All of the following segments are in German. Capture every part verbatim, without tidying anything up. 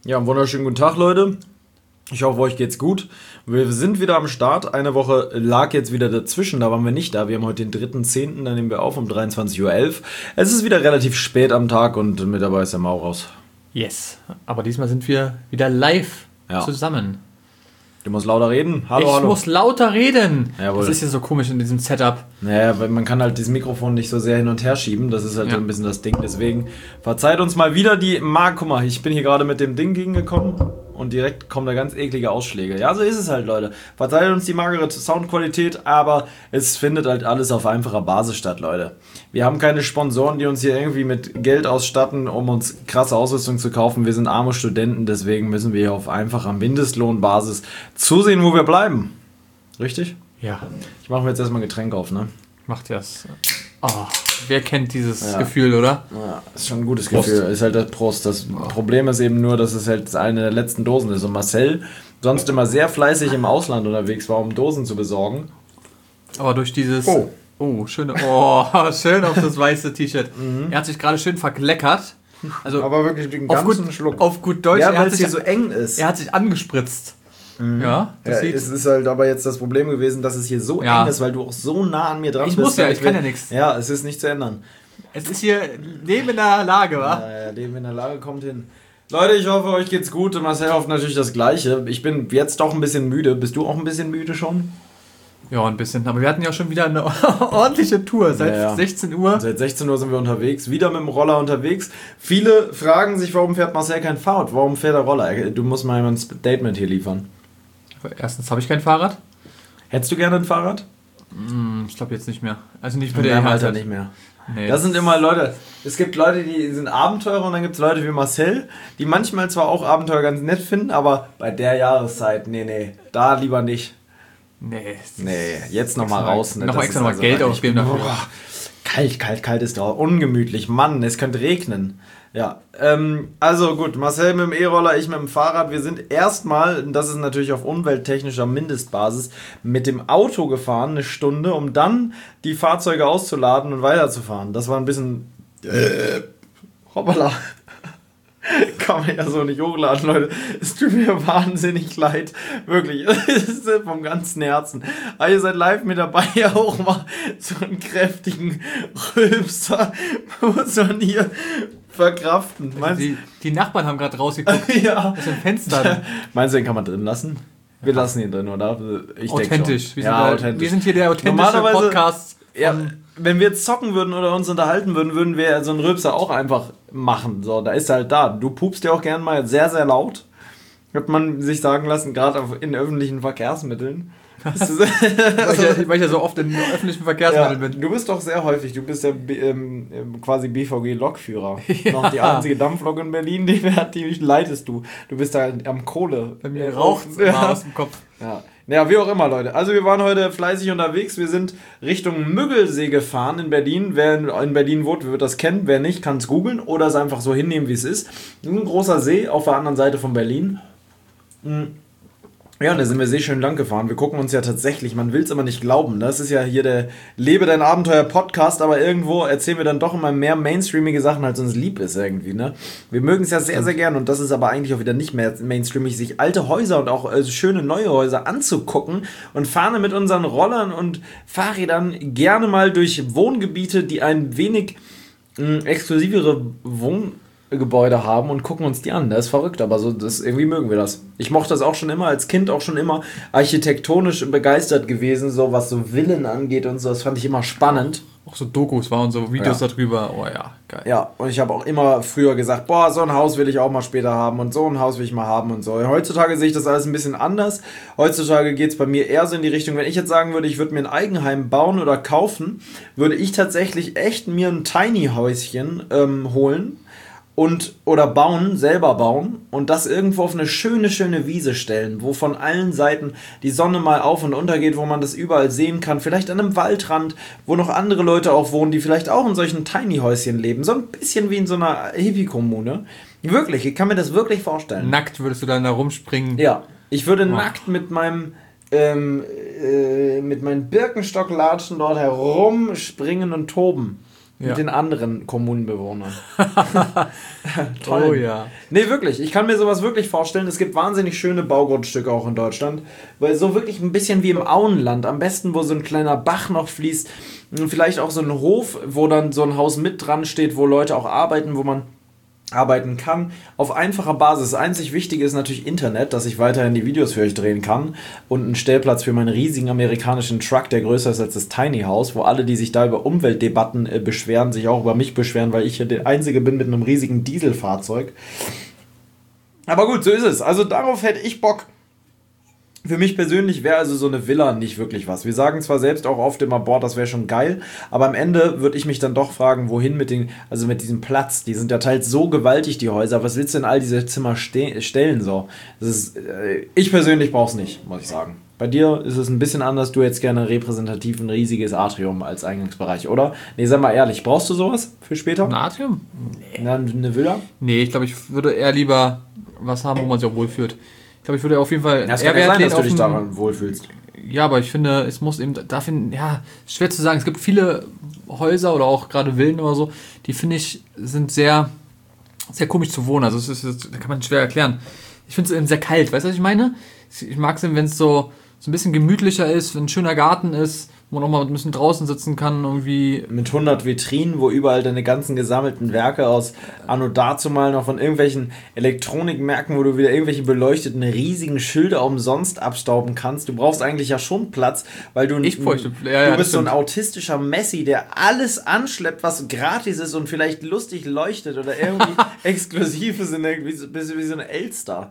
Ja, einen wunderschönen guten Tag, Leute. Ich hoffe, euch geht's gut. Wir sind wieder am Start. Eine Woche lag jetzt wieder dazwischen, da waren wir nicht da. Wir haben heute den dritten zehnten, dann nehmen wir auf um dreiundzwanzig Uhr elf. Es ist wieder relativ spät am Tag und mit dabei ist der Maurus. Yes, aber diesmal sind wir wieder live Ja. zusammen. Du musst lauter reden. Hallo, ich hallo. muss lauter reden. Jawohl. Das ist ja so komisch in diesem Setup. Naja, weil man kann halt dieses Mikrofon nicht so sehr hin und her schieben. Das ist halt Ja. so ein bisschen das Ding. Deswegen verzeiht uns mal wieder die Mark. Guck mal, ich bin hier gerade mit dem Ding gegengekommen und direkt kommen da ganz eklige Ausschläge. Ja, so ist es halt, Leute. Verzeiht uns die magere Soundqualität, aber es findet halt alles auf einfacher Basis statt, Leute. Wir haben keine Sponsoren, die uns hier irgendwie mit Geld ausstatten, um uns krasse Ausrüstung zu kaufen. Wir sind arme Studenten, deswegen müssen wir hier auf einfacher Mindestlohnbasis zusehen, wo wir bleiben. Richtig? Ja, Ich mache mir jetzt erstmal ein Getränk auf, ne? macht das. Oh, wer kennt dieses Ja. Gefühl, oder? Ja, ist schon ein gutes Prost. Gefühl. Ist halt das Prost. Das Problem ist eben nur, dass es halt eine der letzten Dosen ist. Und Marcel, sonst immer sehr fleißig im Ausland unterwegs war, um Dosen zu besorgen. Aber durch dieses. Oh. Oh, schön, oh, schön auf das weiße T-Shirt. Er hat sich gerade schön verkleckert. Also Aber wirklich den auf ganzen gut, Schluck. auf gut Deutsch, Ja, er, weil hat es sich, hier so eng ist. er hat sich angespritzt. Ja, das Ja, sieht. es ist halt aber jetzt das Problem gewesen, dass es hier so Ja. eng ist, weil du auch so nah an mir dran Ich bist. muss ja, damit ich kann wir- ja nichts. Ja, es ist nicht zu ändern. Es ist hier neben in der Lage, wa? Naja, Leben in der Lage kommt hin. Leute, ich hoffe, euch geht's gut. Marcel hofft natürlich das Gleiche. Ich bin jetzt doch ein bisschen müde. Bist du auch ein bisschen müde schon? Ja, ein bisschen. Aber wir hatten ja schon wieder eine ordentliche Tour. Seit Ja, ja. sechzehn Uhr. Seit sechzehn Uhr sind wir unterwegs, wieder mit dem Roller unterwegs. Viele fragen sich, warum fährt Marcel kein Fahrrad? Warum fährt er Roller? Du musst mal ein Statement hier liefern. Erstens habe ich kein Fahrrad. Hättest du gerne ein Fahrrad? Hm, ich glaube jetzt nicht mehr. Also nicht für In den deinem Alter nicht mehr. Nee, Das sind immer Leute, es gibt Leute, die sind Abenteurer und dann gibt es Leute wie Marcel, die manchmal zwar auch Abenteuer ganz nett finden, aber bei der Jahreszeit, nee, nee, da lieber nicht. Nee. Nee, jetzt nochmal Extra- raus. Ne? noch Das extra ist noch also Geld wirklich- ausgeben dafür. Boah, kalt, kalt, kalt ist doch ungemütlich. Mann, es könnte regnen. Ja, ähm, also gut, Marcel mit dem E-Roller, ich mit dem Fahrrad. Wir sind erstmal, und das ist natürlich auf umwelttechnischer Mindestbasis, mit dem Auto gefahren, eine Stunde, um dann die Fahrzeuge auszuladen und weiterzufahren. Das war ein bisschen... Äh, hoppala. Kann man ja so nicht hochladen, Leute. Es tut mir wahnsinnig leid. Wirklich. Es ist vom ganzen Herzen. Aber ihr seid live mit dabei. Ja, auch mal so einen kräftigen Rülpser muss man hier verkraften. Meinst, Die, die Nachbarn haben gerade rausgeguckt ja. aus dem Fenster. Meinst du, den kann man drin lassen? Wir lassen ihn drin, oder? Ich denk Authentisch. schon. Wir, Ja, sind der, authentisch. wir sind hier der authentische Normalerweise- Podcast. Ja, wenn wir jetzt zocken würden oder uns unterhalten würden, würden wir so einen Rülpser auch einfach machen. So, da ist er halt da. Du pupst ja auch gern mal sehr, sehr laut. Hat man sich sagen lassen, gerade auf- in öffentlichen Verkehrsmitteln. Weil ich, ja, weil ich ja so oft in öffentlichen Ja, Verkehrsmitteln bin. du bist doch sehr häufig, du bist der B- ähm, ähm, quasi B V G-Lokführer. Ja. Noch die einzige Dampflok in Berlin, die, die leitest du. Du bist da am Kohle. Bei mir Äh, raucht es ja. immer aus dem Kopf. Ja. Naja, wie auch immer, Leute. Also wir waren heute fleißig unterwegs. Wir sind Richtung Müggelsee gefahren in Berlin. Wer in Berlin wohnt, wird das kennen. Wer nicht, kann es googeln oder es einfach so hinnehmen, wie es ist. Ein großer See auf der anderen Seite von Berlin. Mhm. Ja, und da sind wir sehr schön lang gefahren. Wir gucken uns ja tatsächlich, man will es aber nicht glauben. Das ist ja hier der Lebe dein Abenteuer Podcast, aber irgendwo erzählen wir dann doch immer mehr mainstreamige Sachen, als uns lieb ist irgendwie, ne? Wir mögen es ja sehr, sehr gern und das ist aber eigentlich auch wieder nicht mehr mainstreamig, sich alte Häuser und auch äh, schöne neue Häuser anzugucken und fahren mit unseren Rollern und Fahrrädern gerne mal durch Wohngebiete, die ein wenig mh, exklusivere Wohn Gebäude haben und gucken uns die an. Das ist verrückt, aber so, das, irgendwie mögen wir das. Ich mochte das auch schon immer, als Kind auch schon immer architektonisch begeistert gewesen, so was so Villen angeht und so, das fand ich immer spannend. Auch so Dokus waren und so Videos Ja. darüber. Oh ja, geil. Ja, und ich habe auch immer früher gesagt, boah, so ein Haus will ich auch mal später haben und so ein Haus will ich mal haben und so. Heutzutage sehe ich das alles ein bisschen anders. Heutzutage geht es bei mir eher so in die Richtung, wenn ich jetzt sagen würde, ich würde mir ein Eigenheim bauen oder kaufen, würde ich tatsächlich echt mir ein Tiny-Häuschen ähm, holen und oder bauen, selber bauen und das irgendwo auf eine schöne, schöne Wiese stellen, wo von allen Seiten die Sonne mal auf und unter geht, wo man das überall sehen kann, vielleicht an einem Waldrand, wo noch andere Leute auch wohnen, die vielleicht auch in solchen Tiny-Häuschen leben, so ein bisschen wie in so einer Hippie-Kommune. Wirklich, ich kann mir das wirklich vorstellen. Nackt würdest du dann da rumspringen. Ja, ich würde Oh. nackt mit meinem ähm, äh, mit meinen Birkenstocklatschen dort herumspringen und toben. mit Ja. den anderen Kommunenbewohnern. Toll. Oh ja. Nee, wirklich. Ich kann mir sowas wirklich vorstellen. Es gibt wahnsinnig schöne Baugrundstücke auch in Deutschland. Weil so wirklich ein bisschen wie im Auenland. Am besten, wo so ein kleiner Bach noch fließt. Und vielleicht auch so ein Hof, wo dann so ein Haus mit dran steht, wo Leute auch arbeiten, wo man arbeiten kann, auf einfacher Basis. Das einzig Wichtige ist natürlich Internet, dass ich weiterhin die Videos für euch drehen kann und einen Stellplatz für meinen riesigen amerikanischen Truck, der größer ist als das Tiny House, wo alle, die sich da über Umweltdebatten äh, beschweren, sich auch über mich beschweren, weil ich hier der Einzige bin mit einem riesigen Dieselfahrzeug. Aber gut, so ist es. Also darauf hätte ich Bock. Für mich persönlich wäre also so eine Villa nicht wirklich was. Wir sagen zwar selbst auch oft immer, boah, das wäre schon geil, aber am Ende würde ich mich dann doch fragen, wohin mit den, also mit diesem Platz. Die sind ja teils so gewaltig, die Häuser. Was willst du in all diese Zimmer ste- stellen so? Das ist, äh, ich persönlich brauche es nicht, muss ich sagen. Bei dir ist es ein bisschen anders. Du hättest gerne repräsentativ ein riesiges Atrium als Eingangsbereich, oder? Nee, sag mal ehrlich, brauchst du sowas für später? Ein Atrium? Nee. Eine Villa? Nee, ich glaube, ich würde eher lieber was haben, wo man sich auch wohlfühlt. Ich glaube, ich würde auf jeden Fall. Ja, es kann ja sein, dass du dich daran wohlfühlst. Ja, aber ich finde, es muss eben, da finden, ja, schwer zu sagen. Es gibt viele Häuser oder auch gerade Villen oder so, die finde ich, sind sehr, sehr komisch zu wohnen. Also, das, ist, das kann man schwer erklären. Ich finde es eben sehr kalt, weißt du, was ich meine? Ich mag es eben, wenn es so, so ein bisschen gemütlicher ist, wenn ein schöner Garten ist, wo man auch mal ein bisschen draußen sitzen kann, irgendwie. Mit hundert Vitrinen, wo überall deine ganzen gesammelten Werke aus Anno dazumal noch von irgendwelchen Elektronikmärkten, wo du wieder irgendwelche beleuchteten riesigen Schilder umsonst abstauben kannst. Du brauchst eigentlich ja schon Platz, weil du, Ich bräuchte, du ja, ja, bist so ein stimmt. autistischer Messi, der alles anschleppt, was gratis ist und vielleicht lustig leuchtet oder irgendwie exklusiv ist, in der, wie, so- bist du wie so eine Elster.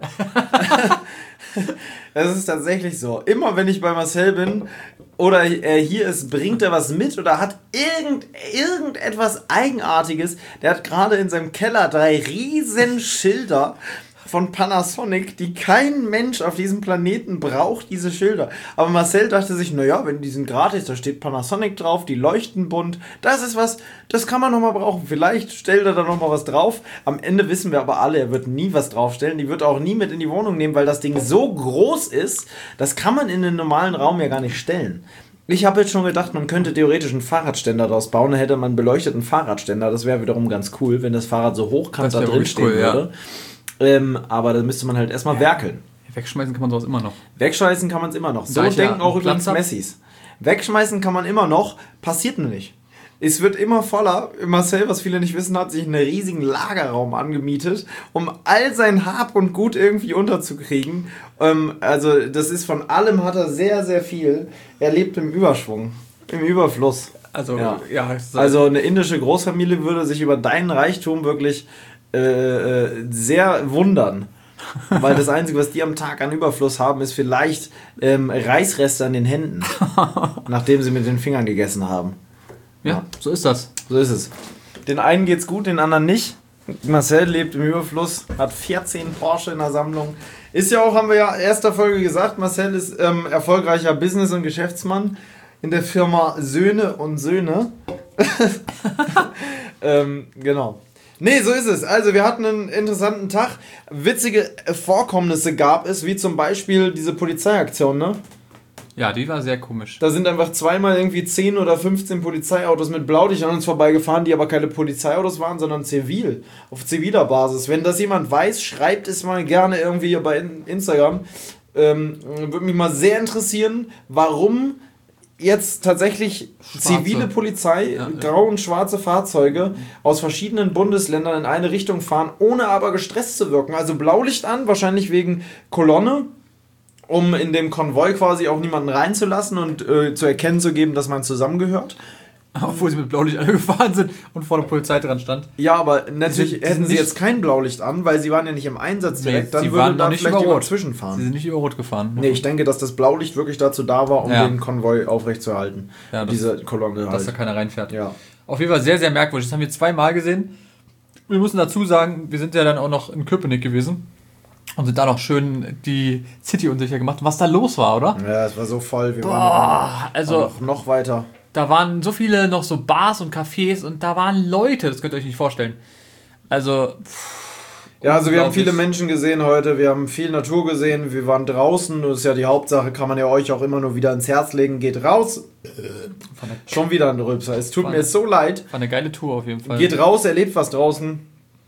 Das ist tatsächlich so. Immer wenn ich bei Marcel bin oder er hier ist, bringt er was mit oder hat irgend, irgendetwas Eigenartiges. Der hat gerade in seinem Keller drei riesen Schilder von Panasonic, die kein Mensch auf diesem Planeten braucht, diese Schilder. Aber Marcel dachte sich, naja, wenn die sind gratis, da steht Panasonic drauf, die leuchten bunt, das ist was, das kann man nochmal brauchen. Vielleicht stellt er da nochmal was drauf. Am Ende wissen wir aber alle, er wird nie was draufstellen, die wird er auch nie mit in die Wohnung nehmen, weil das Ding so groß ist, das kann man in den normalen Raum ja gar nicht stellen. Ich habe jetzt schon gedacht, man könnte theoretisch einen Fahrradständer daraus bauen, dann hätte man einen beleuchteten Fahrradständer, das wäre wiederum ganz cool, wenn das Fahrrad so hochkant Das da wär drin wirklich stehen cool, ja. würde. Ähm, aber da müsste man halt erstmal werkeln. Wegschmeißen kann man sowas immer noch. Wegschmeißen kann man es immer noch. So Da ich ja denken auch einen übrigens Platz hab. Messis. Wegschmeißen kann man immer noch, passiert nur nicht. Es wird immer voller. Marcel, was viele nicht wissen, hat sich einen riesigen Lagerraum angemietet, um all sein Hab und Gut irgendwie unterzukriegen. Ähm, also das ist von allem, hat er sehr, sehr viel. Er lebt im Überschwung, im Überfluss. Also, Ja. ja, es- Also eine indische Großfamilie würde sich über deinen Reichtum wirklich äh, äh, sehr wundern. Weil das Einzige, was die am Tag an Überfluss haben, ist vielleicht ähm, Reisreste an den Händen, nachdem sie mit den Fingern gegessen haben. ja, so ist das. So ist es. Den einen geht's gut, den anderen nicht. Marcel lebt im Überfluss, hat vierzehn Porsche in der Sammlung. Ist ja auch, haben wir ja in erster Folge gesagt, Marcel ist ähm, erfolgreicher Business- und Geschäftsmann in der Firma Söhne und Söhne. ähm, genau. Nee, so ist es. Also wir hatten einen interessanten Tag. Witzige Vorkommnisse gab es, wie zum Beispiel diese Polizeiaktion, ne? Ja, die war sehr komisch. Da sind einfach zweimal irgendwie zehn oder fünfzehn Polizeiautos mit Blaulicht an uns vorbeigefahren, die aber keine Polizeiautos waren, sondern zivil. Auf ziviler Basis. Wenn das jemand weiß, schreibt es mal gerne irgendwie bei Instagram. Ähm, würde mich mal sehr interessieren, warum jetzt tatsächlich Schwarze. zivile Polizei, Ja, ja. grau und schwarze Fahrzeuge aus verschiedenen Bundesländern in eine Richtung fahren, ohne aber gestresst zu wirken. Also Blaulicht an, wahrscheinlich wegen Kolonne, um in dem Konvoi quasi auch niemanden reinzulassen und äh, zu erkennen zu geben, dass man zusammengehört. Obwohl sie mit Blaulicht angefahren sind und vor der Polizei dran stand. Ja, aber natürlich Die sind- die hätten sind sie nicht- jetzt kein Blaulicht an, weil sie waren ja nicht im Einsatz direkt. Nee, Dann sie würde waren da noch nicht vielleicht über jemand Rot. zwischenfahren. Sie sind nicht über Rot gefahren. Nee, ich denke, dass das Blaulicht wirklich dazu da war, um Ja. den Konvoi aufrechtzuerhalten. Ja, das- Diese Kolonne dass da halt. keiner reinfährt. Ja. Auf jeden Fall sehr, sehr merkwürdig. Das haben wir zweimal gesehen. Wir müssen dazu sagen, wir sind ja dann auch noch in Köpenick gewesen und sind da noch schön die City unsicher gemacht. Was da los war, oder? Ja, es war so voll. Wir Boah, waren also noch, noch weiter. da waren so viele noch so Bars und Cafés und da waren Leute, das könnt ihr euch nicht vorstellen. Also, pff, Ja, also wir haben viele Menschen gesehen heute, wir haben viel Natur gesehen, wir waren draußen, das ist ja die Hauptsache, kann man ja euch auch immer nur wieder ins Herz legen, geht raus. Schon wieder ein Rülpser, es tut mir so leid. War eine geile Tour auf jeden Fall. Geht raus, erlebt was draußen.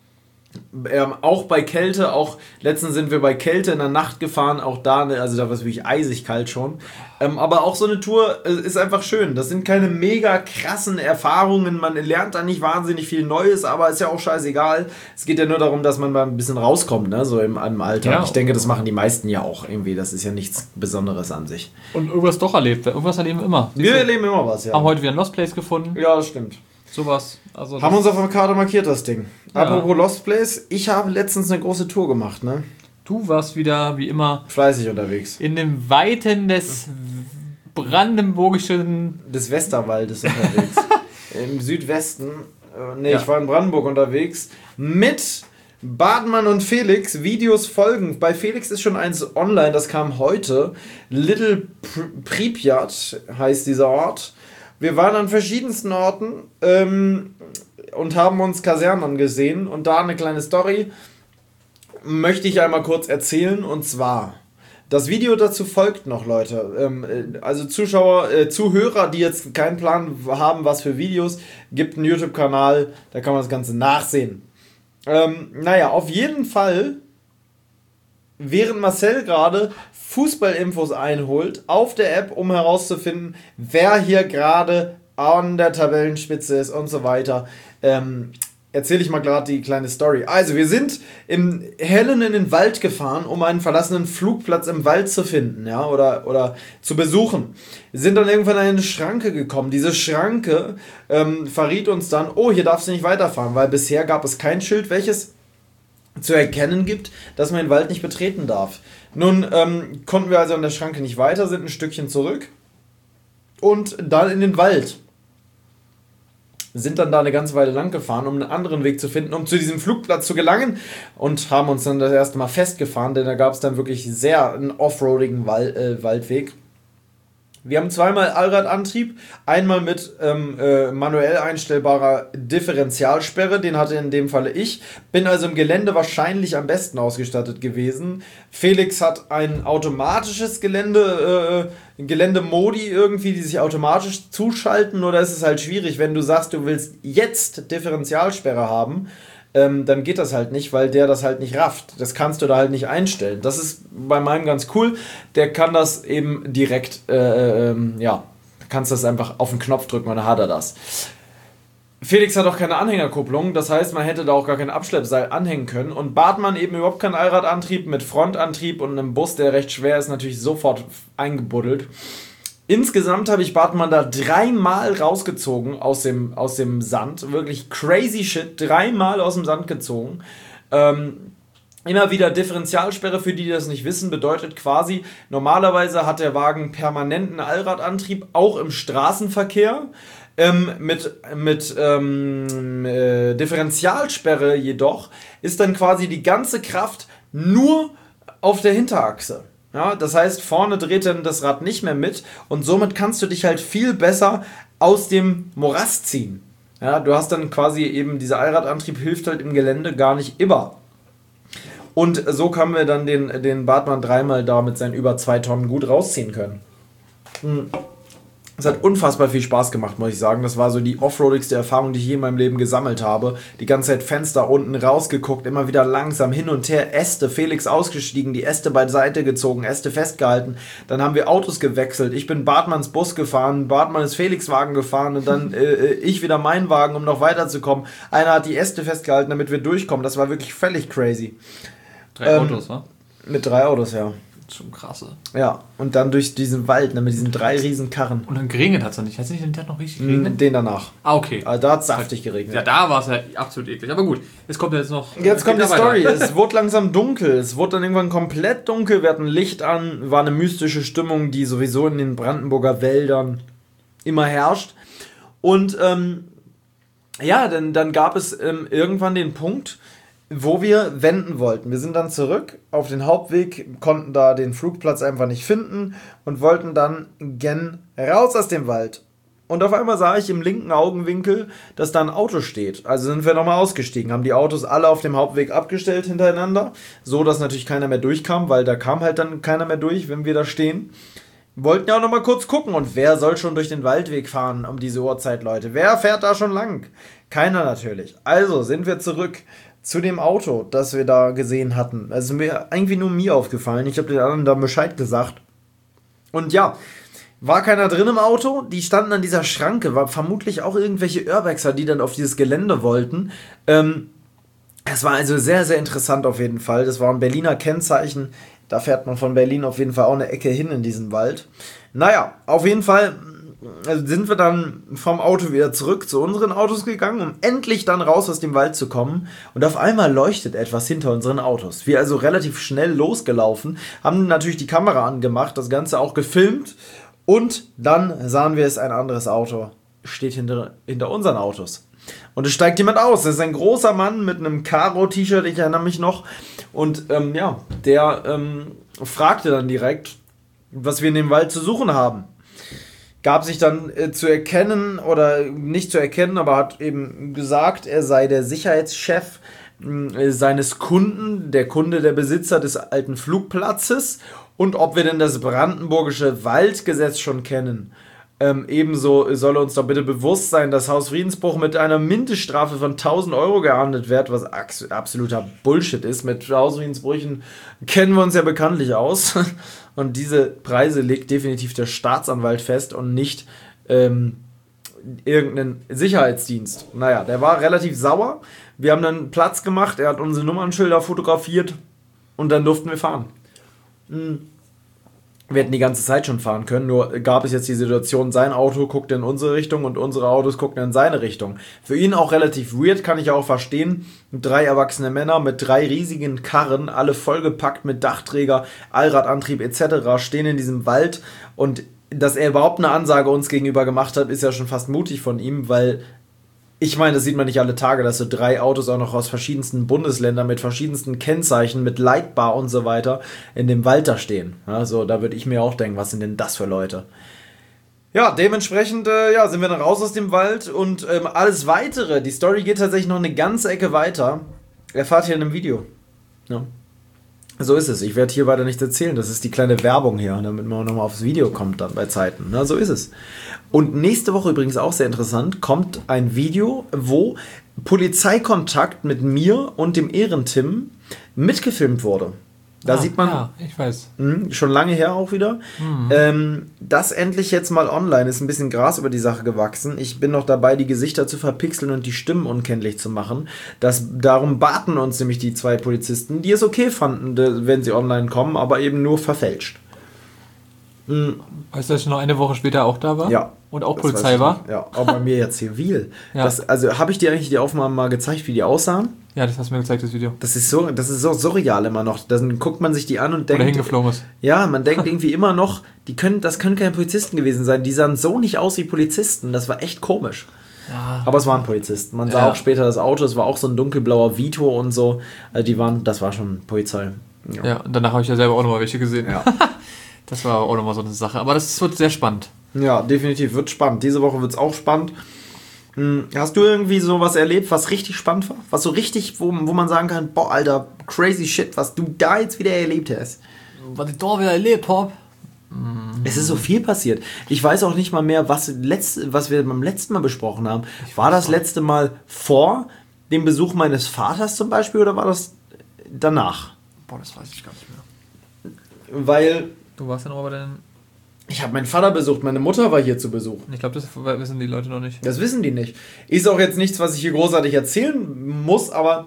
Ähm, auch bei Kälte, auch letztens sind wir bei Kälte in der Nacht gefahren, auch da, also da war es wirklich eisig kalt schon. Ähm, aber auch so eine Tour äh, ist einfach schön. Das sind keine mega krassen Erfahrungen, man lernt da nicht wahnsinnig viel Neues, aber ist ja auch scheißegal. Es geht ja nur darum, dass man mal ein bisschen rauskommt, ne, so im, im Alter. Ja. Ich denke, das machen die meisten ja auch irgendwie, das ist ja nichts Besonderes an sich. Und irgendwas doch erlebt, irgendwas erleben wir immer. Wir erleben immer was, ja. Haben heute wieder ein Lost Place gefunden. Ja, das stimmt. Sowas. Also haben uns auf der Karte markiert, das Ding. Ja. Apropos Lost Place, ich habe letztens eine große Tour gemacht, ne? Du warst wieder, wie immer, fleißig unterwegs. In den Weiten des brandenburgischen... des Westerwaldes unterwegs. Im Südwesten. Äh, ne, ja. Ich war in Brandenburg unterwegs. Mit Bartmann und Felix. Videos folgen. Bei Felix ist schon eins online, das kam heute. Little Pripyat heißt dieser Ort. Wir waren an verschiedensten Orten ähm, und haben uns Kasernen angesehen. Und da eine kleine Story möchte ich einmal kurz erzählen. Und zwar, das Video dazu folgt noch, Leute. Ähm, also Zuschauer, äh, Zuhörer, die jetzt keinen Plan haben, was für Videos, gibt einen YouTube-Kanal, da kann man das Ganze nachsehen. Ähm, naja, auf jeden Fall, während Marcel gerade Fußballinfos einholt auf der App, um herauszufinden, wer hier gerade an der Tabellenspitze ist und so weiter, ähm, erzähle ich mal gerade die kleine Story. Also, wir sind im Hellen in den Wald gefahren, um einen verlassenen Flugplatz im Wald zu finden, ja, oder, oder zu besuchen. Wir sind dann irgendwann an eine Schranke gekommen. Diese Schranke ähm, verriet uns dann, oh, hier darfst du nicht weiterfahren, weil bisher gab es kein Schild, welches zu erkennen gibt, dass man den Wald nicht betreten darf. Nun ähm, konnten wir also an der Schranke nicht weiter, sind ein Stückchen zurück und dann in den Wald. Sind dann da eine ganze Weile lang gefahren, um einen anderen Weg zu finden, um zu diesem Flugplatz zu gelangen und haben uns dann das erste Mal festgefahren, denn da gab es dann wirklich sehr einen offroadigen Wald, äh, Waldweg. Wir haben zweimal Allradantrieb, einmal mit ähm, äh, manuell einstellbarer Differentialsperre, den hatte in dem Falle ich, bin also im Gelände wahrscheinlich am besten ausgestattet gewesen. Felix hat ein automatisches Gelände, äh, Geländemodi irgendwie, die sich automatisch zuschalten, oder ist es halt schwierig, wenn du sagst, du willst jetzt Differentialsperre haben, Ähm, dann geht das halt nicht, weil der das halt nicht rafft. Das kannst du da halt nicht einstellen. Das ist bei meinem ganz cool. Der kann das eben direkt, äh, ähm, ja, kannst das einfach auf den Knopf drücken und dann hat er das. Felix hat auch keine Anhängerkupplung, das heißt, man hätte da auch gar kein Abschleppseil anhängen können. Und Bartmann eben überhaupt keinen Allradantrieb mit Frontantrieb und einem Bus, der recht schwer ist, natürlich sofort eingebuddelt. Insgesamt habe ich Bartmann da dreimal rausgezogen aus dem, aus dem Sand. Wirklich crazy shit. Dreimal aus dem Sand gezogen. Ähm, immer wieder Differentialsperre, für die, die das nicht wissen, bedeutet quasi, normalerweise hat der Wagen permanenten Allradantrieb, auch im Straßenverkehr. Ähm, mit mit ähm, äh, Differentialsperre jedoch ist dann quasi die ganze Kraft nur auf der Hinterachse. Ja, das heißt, vorne dreht dann das Rad nicht mehr mit und somit kannst du dich halt viel besser aus dem Morast ziehen. Ja, du hast dann quasi eben, dieser Allradantrieb hilft halt im Gelände gar nicht immer. Und so haben wir dann den, den Bartmann dreimal da mit seinen über zwei Tonnen gut rausziehen können. Hm. Es hat unfassbar viel Spaß gemacht, muss ich sagen. Das war so die offroadigste Erfahrung, die ich je in meinem Leben gesammelt habe. Die ganze Zeit Fenster unten rausgeguckt, immer wieder langsam hin und her, Äste, Felix ausgestiegen, die Äste beiseite gezogen, Äste festgehalten. Dann haben wir Autos gewechselt. Ich bin Bartmanns Bus gefahren, Bartmann ist Felix Wagen gefahren und dann äh, ich wieder meinen Wagen, um noch weiterzukommen. Einer hat die Äste festgehalten, damit wir durchkommen. Das war wirklich völlig crazy. Drei ähm, Autos, wa? Mit drei Autos, ja. Schon krasse. Ja, und dann durch diesen Wald, ne, mit diesen drei riesen Karren. Und dann geregnet hat es nicht. Hat es nicht den Tag noch richtig geregnet? Den danach. Ah, okay. Also da hat es saftig geregnet. Ja, da war es ja absolut eklig. Aber gut, jetzt kommt jetzt noch... Jetzt kommt die Story. Es wurde langsam dunkel. Es wurde dann irgendwann komplett dunkel. Wir hatten Licht an. War eine mystische Stimmung, die sowieso in den Brandenburger Wäldern immer herrscht. Und ähm, ja, dann, dann gab es ähm, irgendwann den Punkt, wo wir wenden wollten. Wir sind dann zurück auf den Hauptweg, konnten da den Flugplatz einfach nicht finden und wollten dann gen raus aus dem Wald. Und auf einmal sah ich im linken Augenwinkel, dass da ein Auto steht. Also sind wir nochmal ausgestiegen, haben die Autos alle auf dem Hauptweg abgestellt hintereinander, so dass natürlich keiner mehr durchkam, weil da kam halt dann keiner mehr durch, wenn wir da stehen. Wollten ja auch nochmal kurz gucken, und wer soll schon durch den Waldweg fahren um diese Uhrzeit, Leute? Wer fährt da schon lang? Keiner natürlich. Also sind wir zurück zu dem Auto, das wir da gesehen hatten. Also ist mir irgendwie nur mir aufgefallen. Ich habe den anderen da Bescheid gesagt. Und ja, war keiner drin im Auto, die standen an dieser Schranke, war vermutlich auch irgendwelche Urbexer, die dann auf dieses Gelände wollten. Ähm, es war also sehr, sehr interessant auf jeden Fall. Das war ein Berliner Kennzeichen, da fährt man von Berlin auf jeden Fall auch eine Ecke hin in diesen Wald. Naja, auf jeden Fall also sind wir dann vom Auto wieder zurück zu unseren Autos gegangen, um endlich dann raus aus dem Wald zu kommen. Und auf einmal leuchtet etwas hinter unseren Autos. Wir also relativ schnell losgelaufen, haben natürlich die Kamera angemacht, das Ganze auch gefilmt. Und dann sahen wir es, ein anderes Auto steht hinter, hinter unseren Autos. Und es steigt jemand aus. Das ist ein großer Mann mit einem Karo-T-Shirt, ich erinnere mich noch. Und ähm, ja, der ähm, fragte dann direkt, was wir in dem Wald zu suchen haben. Gab sich dann äh, zu erkennen, oder nicht zu erkennen, aber hat eben gesagt, er sei der Sicherheitschef äh, seines Kunden, der Kunde, der Besitzer des alten Flugplatzes. Und ob wir denn das brandenburgische Waldgesetz schon kennen. Ähm, ebenso soll uns doch bitte bewusst sein, dass Hausfriedensbruch mit einer Mindeststrafe von tausend Euro geahndet wird, was absoluter Bullshit ist. Mit Hausfriedensbrüchen kennen wir uns ja bekanntlich aus. Und diese Preise legt definitiv der Staatsanwalt fest und nicht ähm, irgendein Sicherheitsdienst. Naja, der war relativ sauer. Wir haben dann Platz gemacht, er hat unsere Nummernschilder fotografiert und dann durften wir fahren. Wir hätten die ganze Zeit schon fahren können, nur gab es jetzt die Situation, sein Auto guckte in unsere Richtung und unsere Autos guckten in seine Richtung. Für ihn auch relativ weird, kann ich auch verstehen. Drei erwachsene Männer mit drei riesigen Karren, alle vollgepackt mit Dachträger, Allradantrieb et cetera, stehen in diesem Wald, und dass er überhaupt eine Ansage uns gegenüber gemacht hat, ist ja schon fast mutig von ihm, weil ich meine, das sieht man nicht alle Tage, dass so drei Autos auch noch aus verschiedensten Bundesländern mit verschiedensten Kennzeichen, mit Leitbar und so weiter in dem Wald da stehen. Also da würde ich mir auch denken, was sind denn das für Leute? Ja, dementsprechend äh, ja, sind wir dann raus aus dem Wald und ähm, alles Weitere, die Story geht tatsächlich noch eine ganze Ecke weiter, erfahrt ihr in einem Video. Ja. So ist es. Ich werde hier weiter nichts erzählen. Das ist die kleine Werbung hier, damit man nochmal aufs Video kommt dann bei Zeiten. Na, so ist es. Und nächste Woche übrigens auch sehr interessant, kommt ein Video, wo Polizeikontakt mit mir und dem Ehrentim mitgefilmt wurde. Da ah, sieht man, ja, ich weiß. Mh, schon lange her auch wieder, mhm. ähm, das endlich jetzt mal online ist, ein bisschen Gras über die Sache gewachsen. Ich bin noch dabei, die Gesichter zu verpixeln und die Stimmen unkenntlich zu machen. Das, darum baten uns nämlich die zwei Polizisten, die es okay fanden, wenn sie online kommen, aber eben nur verfälscht. Mhm. Weißt du, dass ich noch eine Woche später auch da war? Ja. Und auch Polizei war? Ja, auch bei mir ja zivil. Ja. Das, also habe ich dir eigentlich die Aufnahmen mal gezeigt, wie die aussahen? Ja, das hast du mir gezeigt, das Video. Das ist so, das ist so surreal immer noch. Dann guckt man sich die an und denkt... Oder hingeflogen ist. Ja, man denkt irgendwie immer noch, die können, das können keine Polizisten gewesen sein. Die sahen so nicht aus wie Polizisten. Das war echt komisch. Ja. Aber es waren Polizisten. Man sah Ja. auch später das Auto, es war auch so ein dunkelblauer Vito und so. Also die waren, das war schon Polizei. Ja, ja, und danach habe ich ja selber auch nochmal welche gesehen. Ja. Das war auch nochmal so eine Sache. Aber das wird sehr spannend. Ja, definitiv. Wird spannend. Diese Woche wird es auch spannend. Hast du irgendwie sowas erlebt, was richtig spannend war? Was so richtig, wo, wo man sagen kann, boah, Alter, crazy shit, was du da jetzt wieder erlebt hast? Was ich da wieder erlebt habe? Es ist so viel passiert. Ich weiß auch nicht mal mehr, was, letzt, was wir beim letzten Mal besprochen haben. War das letzte Mal vor dem Besuch meines Vaters zum Beispiel oder war das danach? Boah, das weiß ich gar nicht mehr. Weil... Du warst ja noch mal bei deinen... Ich habe meinen Vater besucht, meine Mutter war hier zu Besuch. Ich glaube, das wissen die Leute noch nicht. Das wissen die nicht. Ist auch jetzt nichts, was ich hier großartig erzählen muss, aber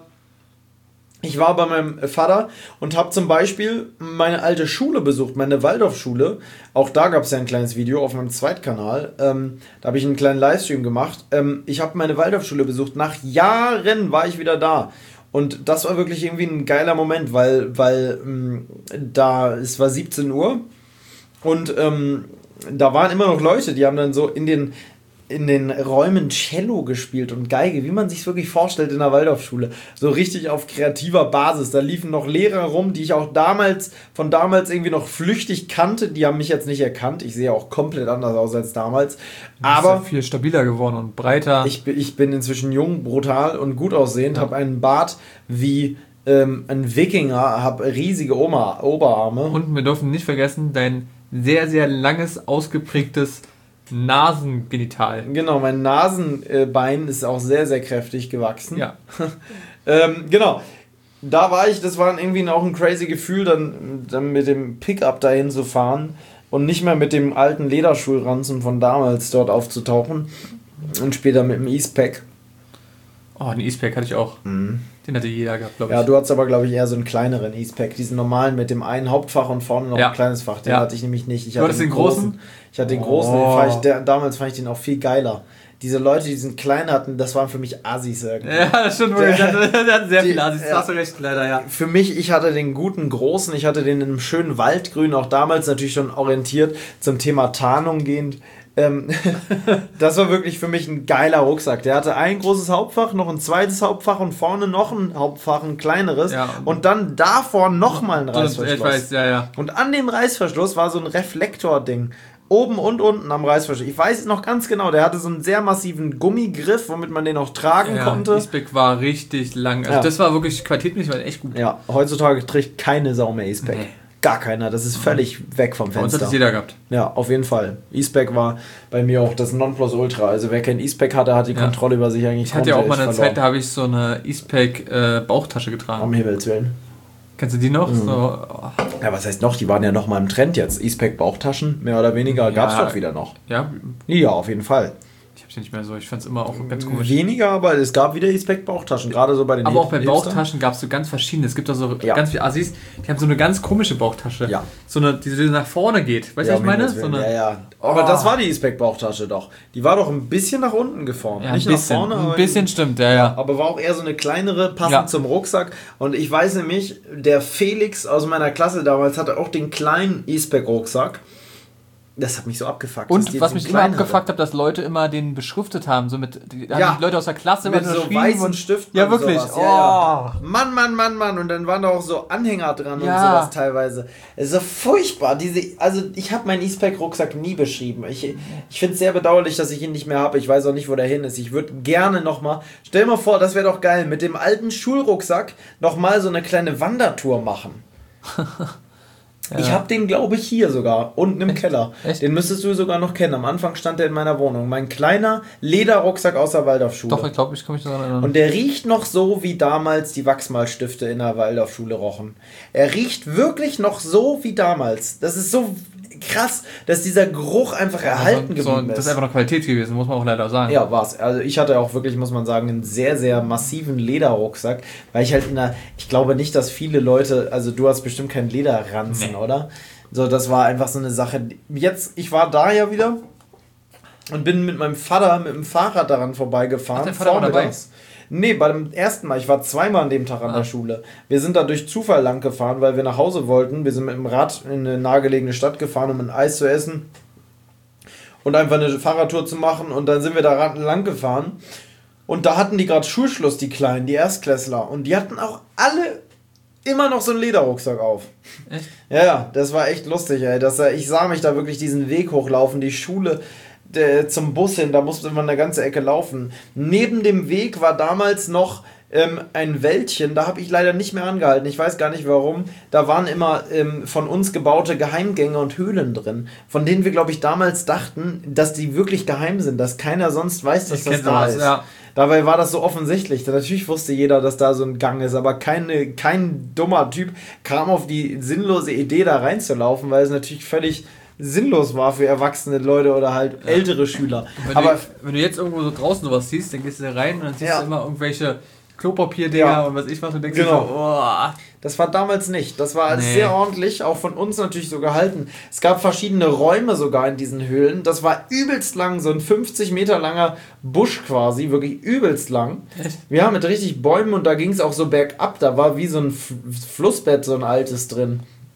ich war bei meinem Vater und habe zum Beispiel meine alte Schule besucht, meine Waldorfschule. Auch da gab es ja ein kleines Video auf meinem Zweitkanal. Ähm, da habe ich einen kleinen Livestream gemacht. Ähm, ich habe meine Waldorfschule besucht. Nach Jahren war ich wieder da. Und das war wirklich irgendwie ein geiler Moment, weil, weil ähm, da, es war siebzehn Uhr und ähm, da waren immer noch Leute, die haben dann so in den, in den Räumen Cello gespielt und Geige, wie man sich wirklich vorstellt in der Waldorfschule. So richtig auf kreativer Basis. Da liefen noch Lehrer rum, die ich auch damals, von damals irgendwie noch flüchtig kannte. Die haben mich jetzt nicht erkannt. Ich sehe auch komplett anders aus als damals. Aber ja viel stabiler geworden und breiter. Ich, ich bin inzwischen jung, brutal und gut aussehend, ja. habe einen Bart wie ähm, ein Wikinger, habe riesige Oma, Oberarme. Und wir dürfen nicht vergessen, dein sehr, sehr langes, ausgeprägtes Nasengenital. Genau, mein Nasenbein ist auch sehr, sehr kräftig gewachsen. Ja. ähm, genau. Da war ich, das war irgendwie auch ein crazy Gefühl, dann, dann mit dem Pickup dahin zu fahren und nicht mehr mit dem alten Lederschulranzen von damals dort aufzutauchen. Und später mit dem Eastpak. Oh, einen Eastpak hatte ich auch. Mhm. Den hatte jeder gehabt, glaube ich. Ja, du hattest aber, glaube ich, eher so einen kleineren Eastpak. Diesen normalen mit dem einen Hauptfach und vorne noch ja. ein kleines Fach. Den ja. hatte ich nämlich nicht. Ich du hattest den großen? großen? Ich hatte den großen. Oh. Den fand ich, der, damals fand ich den auch viel geiler. Diese Leute, die diesen kleinen hatten, das waren für mich Assis irgendwie. Ja, das stimmt wirklich. Der, der hat sehr die, viele Assis. Ja. Das hast du recht, leider, ja. Für mich, ich hatte den guten großen. Ich hatte den in einem schönen Waldgrün. Auch damals natürlich schon orientiert zum Thema Tarnung gehend. Ähm, das war wirklich für mich ein geiler Rucksack. Der hatte ein großes Hauptfach, noch ein zweites Hauptfach und vorne noch ein Hauptfach, ein kleineres. Ja. Und dann davor nochmal ein Reißverschluss. Ich weiß, ja, ja. Und an dem Reißverschluss war so ein Reflektording. Oben und unten am Reißverschluss. Ich weiß es noch ganz genau. Der hatte so einen sehr massiven Gummigriff, womit man den auch tragen ja, konnte. Der Eastpak war richtig lang. Also ja. das war wirklich qualitätmäßig war echt gut. Ja, heutzutage trägt keine Sau mehr Eastpak. Nee. Gar keiner, das ist völlig weg vom Fenster. Bei uns hat es jeder gehabt. Ja, auf jeden Fall. Eastpak war bei mir auch das Nonplusultra. Also wer kein Eastpak hatte, hat die ja. Kontrolle über sich eigentlich Ich hatte ja auch mal eine Zeit, da habe ich so eine Eastpak äh, Bauchtasche getragen. Um Himmels Willen. Kennst du die noch? Mhm. So, oh. Ja, was heißt noch? Die waren ja noch mal im Trend jetzt. Eastpak Bauchtaschen, mehr oder weniger, ja. gab es doch wieder noch. Ja? Ja, auf jeden Fall. Ich habe sie nicht mehr so, ich fand es immer auch ganz komisch. Weniger, aber es gab wieder Eastpak Bauchtaschen, gerade so bei den Aber auch bei Bauchtaschen gab es so ganz verschiedene. Es gibt da so ja. ganz viele Assis, die haben so eine ganz komische Bauchtasche. Ja. So eine, die so nach vorne geht. Weißt du, ja, was ich meine? So eine, ja, ja. Oh. Aber das war die Eastpak Bauchtasche doch. Die war doch ein bisschen nach unten geformt. Ja, nicht bisschen, nach vorne, aber. Ein bisschen in, stimmt, ja, ja. Aber war auch eher so eine kleinere, passend ja. zum Rucksack. Und ich weiß nämlich, der Felix aus meiner Klasse damals hatte auch den kleinen Eastpak-Rucksack. Das hat mich so abgefuckt. Und was mich immer abgefuckt hat, dass Leute immer den beschriftet haben. So mit, die, ja. die Leute aus der Klasse mit so weißen Stiften. Ja, wirklich. Oh. Ja, ja. Mann, Mann, Mann, Mann. Und dann waren da auch so Anhänger dran ja. und sowas teilweise. Es ist so furchtbar. Diese, also ich habe meinen Eastpak-Rucksack nie beschrieben. Ich, ich finde es sehr bedauerlich, dass ich ihn nicht mehr habe. Ich weiß auch nicht, wo der hin ist. Ich würde gerne nochmal, stell dir mal vor, das wäre doch geil, mit dem alten Schulrucksack nochmal so eine kleine Wandertour machen. Ja. Ich habe den, glaube ich, hier sogar, unten im Echt? Keller. Echt? Den müsstest du sogar noch kennen. Am Anfang stand der in meiner Wohnung. Mein kleiner Lederrucksack aus der Waldorfschule. Doch, ich glaube, ich kann mich daran erinnern. Und der riecht noch so, wie damals die Wachsmalstifte in der Waldorfschule rochen. Er riecht wirklich noch so, wie damals. Das ist so krass, dass dieser Geruch einfach ja, erhalten so, geblieben so, ist. Das ist einfach noch Qualität gewesen, muss man auch leider sagen. Ja, war's. Also ich hatte auch wirklich, muss man sagen, einen sehr, sehr massiven Lederrucksack, weil ich halt in der, ich glaube nicht, dass viele Leute, also du hast bestimmt keinen Lederranzen, nee. oder? So, das war einfach so eine Sache. Jetzt, ich war da ja wieder und bin mit meinem Vater mit dem Fahrrad daran vorbeigefahren. Hat der Vater dabei? Nee, bei dem ersten Mal. Ich war zweimal an dem Tag an ah. der Schule. Wir sind da durch Zufall lang gefahren, weil wir nach Hause wollten. Wir sind mit dem Rad in eine nahegelegene Stadt gefahren, um ein Eis zu essen und einfach eine Fahrradtour zu machen. Und dann sind wir da lang gefahren. Und da hatten die gerade Schulschluss, die Kleinen, die Erstklässler. Und die hatten auch alle immer noch so einen Lederrucksack auf. Echt? Ja, ja, das war echt lustig, ey. Das, ich sah mich da wirklich diesen Weg hochlaufen, die Schule der, zum Bus hin, da musste man eine ganze Ecke laufen. Neben dem Weg war damals noch ähm, ein Wäldchen, da habe ich leider nicht mehr angehalten, ich weiß gar nicht warum. Da waren immer ähm, von uns gebaute Geheimgänge und Höhlen drin, von denen wir, glaube ich, damals dachten, dass die wirklich geheim sind, dass keiner sonst weiß, dass ich das da das, ist. Ja. Dabei war das so offensichtlich. Natürlich wusste jeder, dass da so ein Gang ist, aber keine, kein dummer Typ kam auf die sinnlose Idee, da reinzulaufen, weil es natürlich völlig sinnlos war für erwachsene Leute oder halt ja. ältere Schüler. Wenn aber du, wenn du jetzt irgendwo so draußen sowas siehst, dann gehst du da rein und dann siehst ja. du immer irgendwelche Klopapierdinger ja. und was ich was und denkst genau. so, oh. Das war damals nicht. Das war nee. sehr ordentlich, auch von uns natürlich so gehalten. Es gab verschiedene Räume sogar in diesen Höhlen. Das war übelst lang, so ein fünfzig Meter langer Busch quasi, wirklich übelst lang. Echt? Ja, mit richtig Bäumen und da ging es auch so bergab. Da war wie so ein F- Flussbett, so ein altes drin.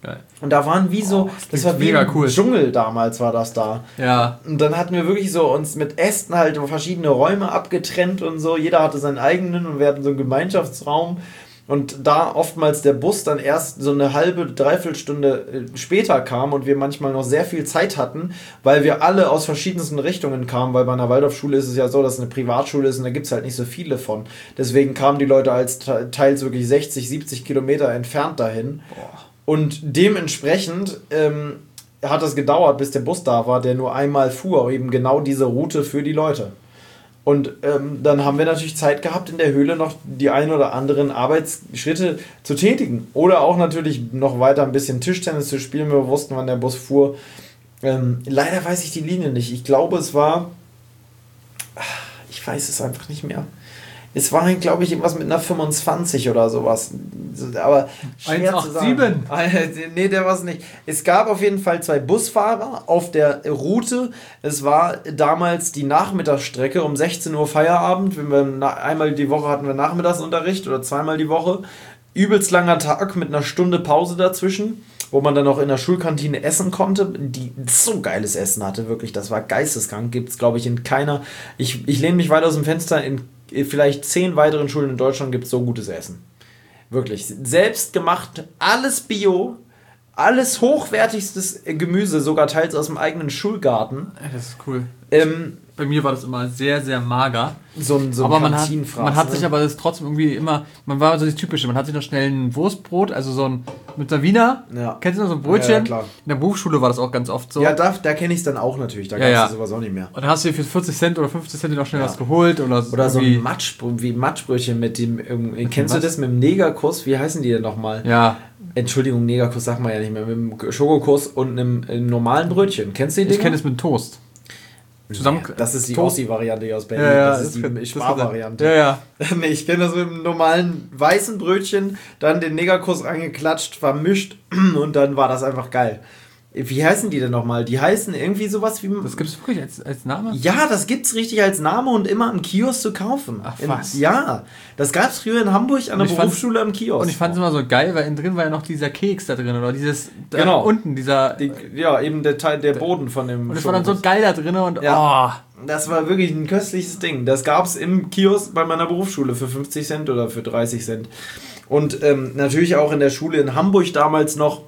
Geil. Und da waren wie so, oh, das, das war wie mega im cool. Dschungel damals war das da. Ja. Und dann hatten wir wirklich so uns mit Ästen halt verschiedene Räume abgetrennt und so. Jeder hatte seinen eigenen und wir hatten so einen Gemeinschaftsraum. Und da oftmals der Bus dann erst so eine halbe, dreiviertel Stunde später kam und wir manchmal noch sehr viel Zeit hatten, weil wir alle aus verschiedensten Richtungen kamen, weil bei einer Waldorfschule ist es ja so, dass es eine Privatschule ist und da gibt es halt nicht so viele von. Deswegen kamen die Leute als teils wirklich sechzig, siebzig Kilometer entfernt dahin. Boah. Und dementsprechend ähm, hat es gedauert, bis der Bus da war, der nur einmal fuhr, eben genau diese Route für die Leute. Und ähm, dann haben wir natürlich Zeit gehabt, in der Höhle noch die ein oder anderen Arbeitsschritte zu tätigen. Oder auch natürlich noch weiter ein bisschen Tischtennis zu spielen. Wir wussten, wann der Bus fuhr. Ähm, leider weiß ich die Linie nicht. Ich glaube, es war... Ich weiß es einfach nicht mehr. Es war, glaube ich, irgendwas mit einer fünfundzwanzig oder sowas. Aber schwer zu sagen. Nee, der war es nicht. Es gab auf jeden Fall zwei Busfahrer auf der Route. Es war damals die Nachmittagsstrecke um sechzehn Uhr Feierabend. Wenn wir einmal die Woche hatten wir Nachmittagsunterricht oder zweimal die Woche. Übelst langer Tag mit einer Stunde Pause dazwischen, wo man dann auch in der Schulkantine essen konnte, die so geiles Essen hatte, wirklich. Das war geisteskrank. Gibt es, glaube ich, in keiner... Ich, ich lehne mich weit aus dem Fenster, in vielleicht zehn weiteren Schulen in Deutschland gibt es so gutes Essen. Wirklich. Selbst gemacht, alles Bio, alles hochwertigstes Gemüse, sogar teils aus dem eigenen Schulgarten. Das ist cool. Ähm, Bei mir war das immer sehr, sehr mager. So ein, so ein aber man hat, man hat sich ne? aber das trotzdem irgendwie immer, man war so das Typische, man hat sich noch schnell ein Wurstbrot, also so ein, mit der Wiener, ja. Kennst du noch so ein Brötchen? Ja, ja, klar. In der Berufsschule war das auch ganz oft so. Ja, da, da kenne ich es dann auch natürlich, da ja, gab es ja. sowas auch nicht mehr. Und dann hast du dir für vierzig Cent oder fünfzig Cent noch schnell ja. was geholt. Oder, oder so ein Matsch, wie Matschbrötchen mit dem, mit kennst was? Du das mit dem Negerkuss, wie heißen die denn nochmal? Ja. Entschuldigung, Negerkuss sagt man ja nicht mehr, mit dem Schokokuss und einem, einem normalen Brötchen. Kennst du die? Ich kenne es mit Toast. Zusammen ja, das ist die Aussie-Variante aus Berlin. Ja, ja, das ist die das Spar-Variante. Ja, ja. Nee, ich kenne das mit einem normalen weißen Brötchen, dann den Negerkuss angeklatscht, vermischt und dann war das einfach geil. Wie heißen die denn nochmal? Die heißen irgendwie sowas wie... Das gibt es wirklich als, als Name? Ja, das gibt es richtig als Name und immer im Kiosk zu kaufen. Ach was? In, ja, das gab es früher in Hamburg an der Berufsschule im Kiosk. Und ich fand es immer so geil, weil innen drin war ja noch dieser Keks da drin oder dieses... Da genau. Unten, dieser... Die, ja, eben der Teil, der Boden von dem... Und das war dann so geil da drin und... Ja. Oh. Das war wirklich ein köstliches Ding. Das gab es im Kiosk bei meiner Berufsschule für fünfzig Cent oder für dreißig Cent. Und ähm, natürlich auch in der Schule in Hamburg damals noch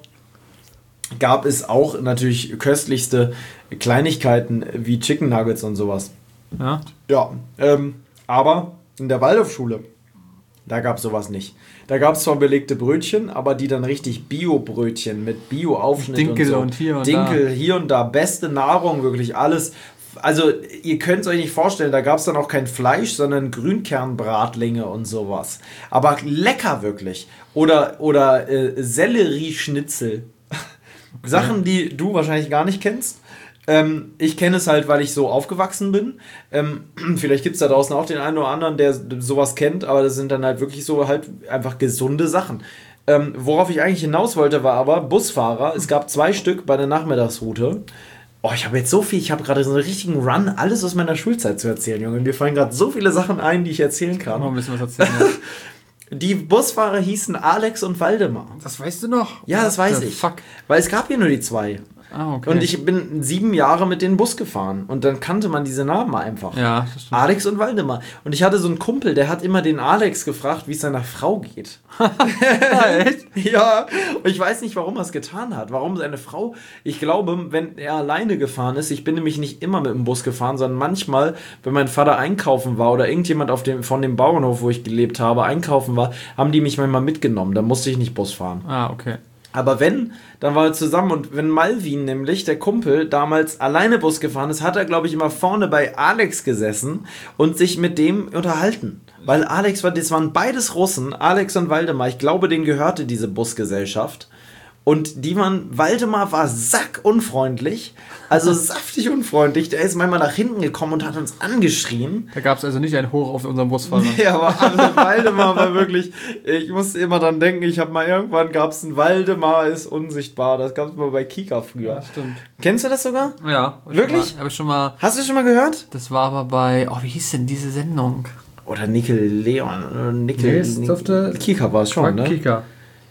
gab es auch natürlich köstlichste Kleinigkeiten wie Chicken Nuggets und sowas. Ja. Ja, ähm, aber in der Waldorfschule, da gab es sowas nicht. Da gab es zwar belegte Brötchen, aber die dann richtig Bio-Brötchen mit Bio-Aufschnitt Dinkel und so. und hier und Dinkel da. hier und da. Beste Nahrung, wirklich alles. Also ihr könnt es euch nicht vorstellen, da gab es dann auch kein Fleisch, sondern Grünkernbratlinge und sowas. Aber lecker wirklich. Oder, oder äh, Sellerieschnitzel. Okay. Sachen, die du wahrscheinlich gar nicht kennst. Ähm, ich kenne es halt, weil ich so aufgewachsen bin. Ähm, vielleicht gibt es da draußen auch den einen oder anderen, der sowas kennt, aber das sind dann halt wirklich so halt einfach gesunde Sachen. Ähm, worauf ich eigentlich hinaus wollte, war aber Busfahrer. Es gab zwei Stück bei der Nachmittagsroute. Oh, ich habe jetzt so viel, ich habe gerade so einen richtigen Run, alles aus meiner Schulzeit zu erzählen, Junge. Mir fallen gerade so viele Sachen ein, die ich erzählen kann. Noch ein bisschen was erzählen. Ja. Die Busfahrer hießen Alex und Waldemar. Das weißt du noch? Ja, das weiß ich. Fuck. Weil es gab hier nur die zwei. Ah, okay. Und ich bin sieben Jahre mit dem Bus gefahren. Und dann kannte man diese Namen einfach. Ja, das stimmt. Alex und Waldemar. Und ich hatte so einen Kumpel, der hat immer den Alex gefragt, wie es seiner Frau geht. Echt? Ja, und ich weiß nicht, warum er es getan hat. Warum seine Frau, ich glaube, wenn er alleine gefahren ist, ich bin nämlich nicht immer mit dem Bus gefahren, sondern manchmal, wenn mein Vater einkaufen war oder irgendjemand auf dem, von dem Bauernhof, wo ich gelebt habe, einkaufen war, haben die mich manchmal mitgenommen. Da musste ich nicht Bus fahren. Ah, okay. Aber wenn, dann war er zusammen. Und wenn Malvin nämlich, der Kumpel, damals alleine Bus gefahren ist, hat er, glaube ich, immer vorne bei Alex gesessen und sich mit dem unterhalten. Weil Alex war, das waren beides Russen, Alex und Waldemar. Ich glaube, denen gehörte diese Busgesellschaft. Und die waren, Waldemar war sackunfreundlich, also saftig unfreundlich. Der ist manchmal nach hinten gekommen und hat uns angeschrien. Da gab es also nicht ein Hoch auf unserem Busfahrer. Ja, aber also Waldemar war wirklich, ich musste immer dann denken, ich habe mal irgendwann, gab es ein Waldemar ist unsichtbar. Das gab es mal bei Kika früher. Ja, stimmt. Kennst du das sogar? Ja. Wirklich? Habe ich schon mal. Hast du schon mal gehört? Das war aber bei, oh, wie hieß denn diese Sendung? Oder Nickel Leon. Nickel, nee, es dürfte Kika war es schon, ne? Kika.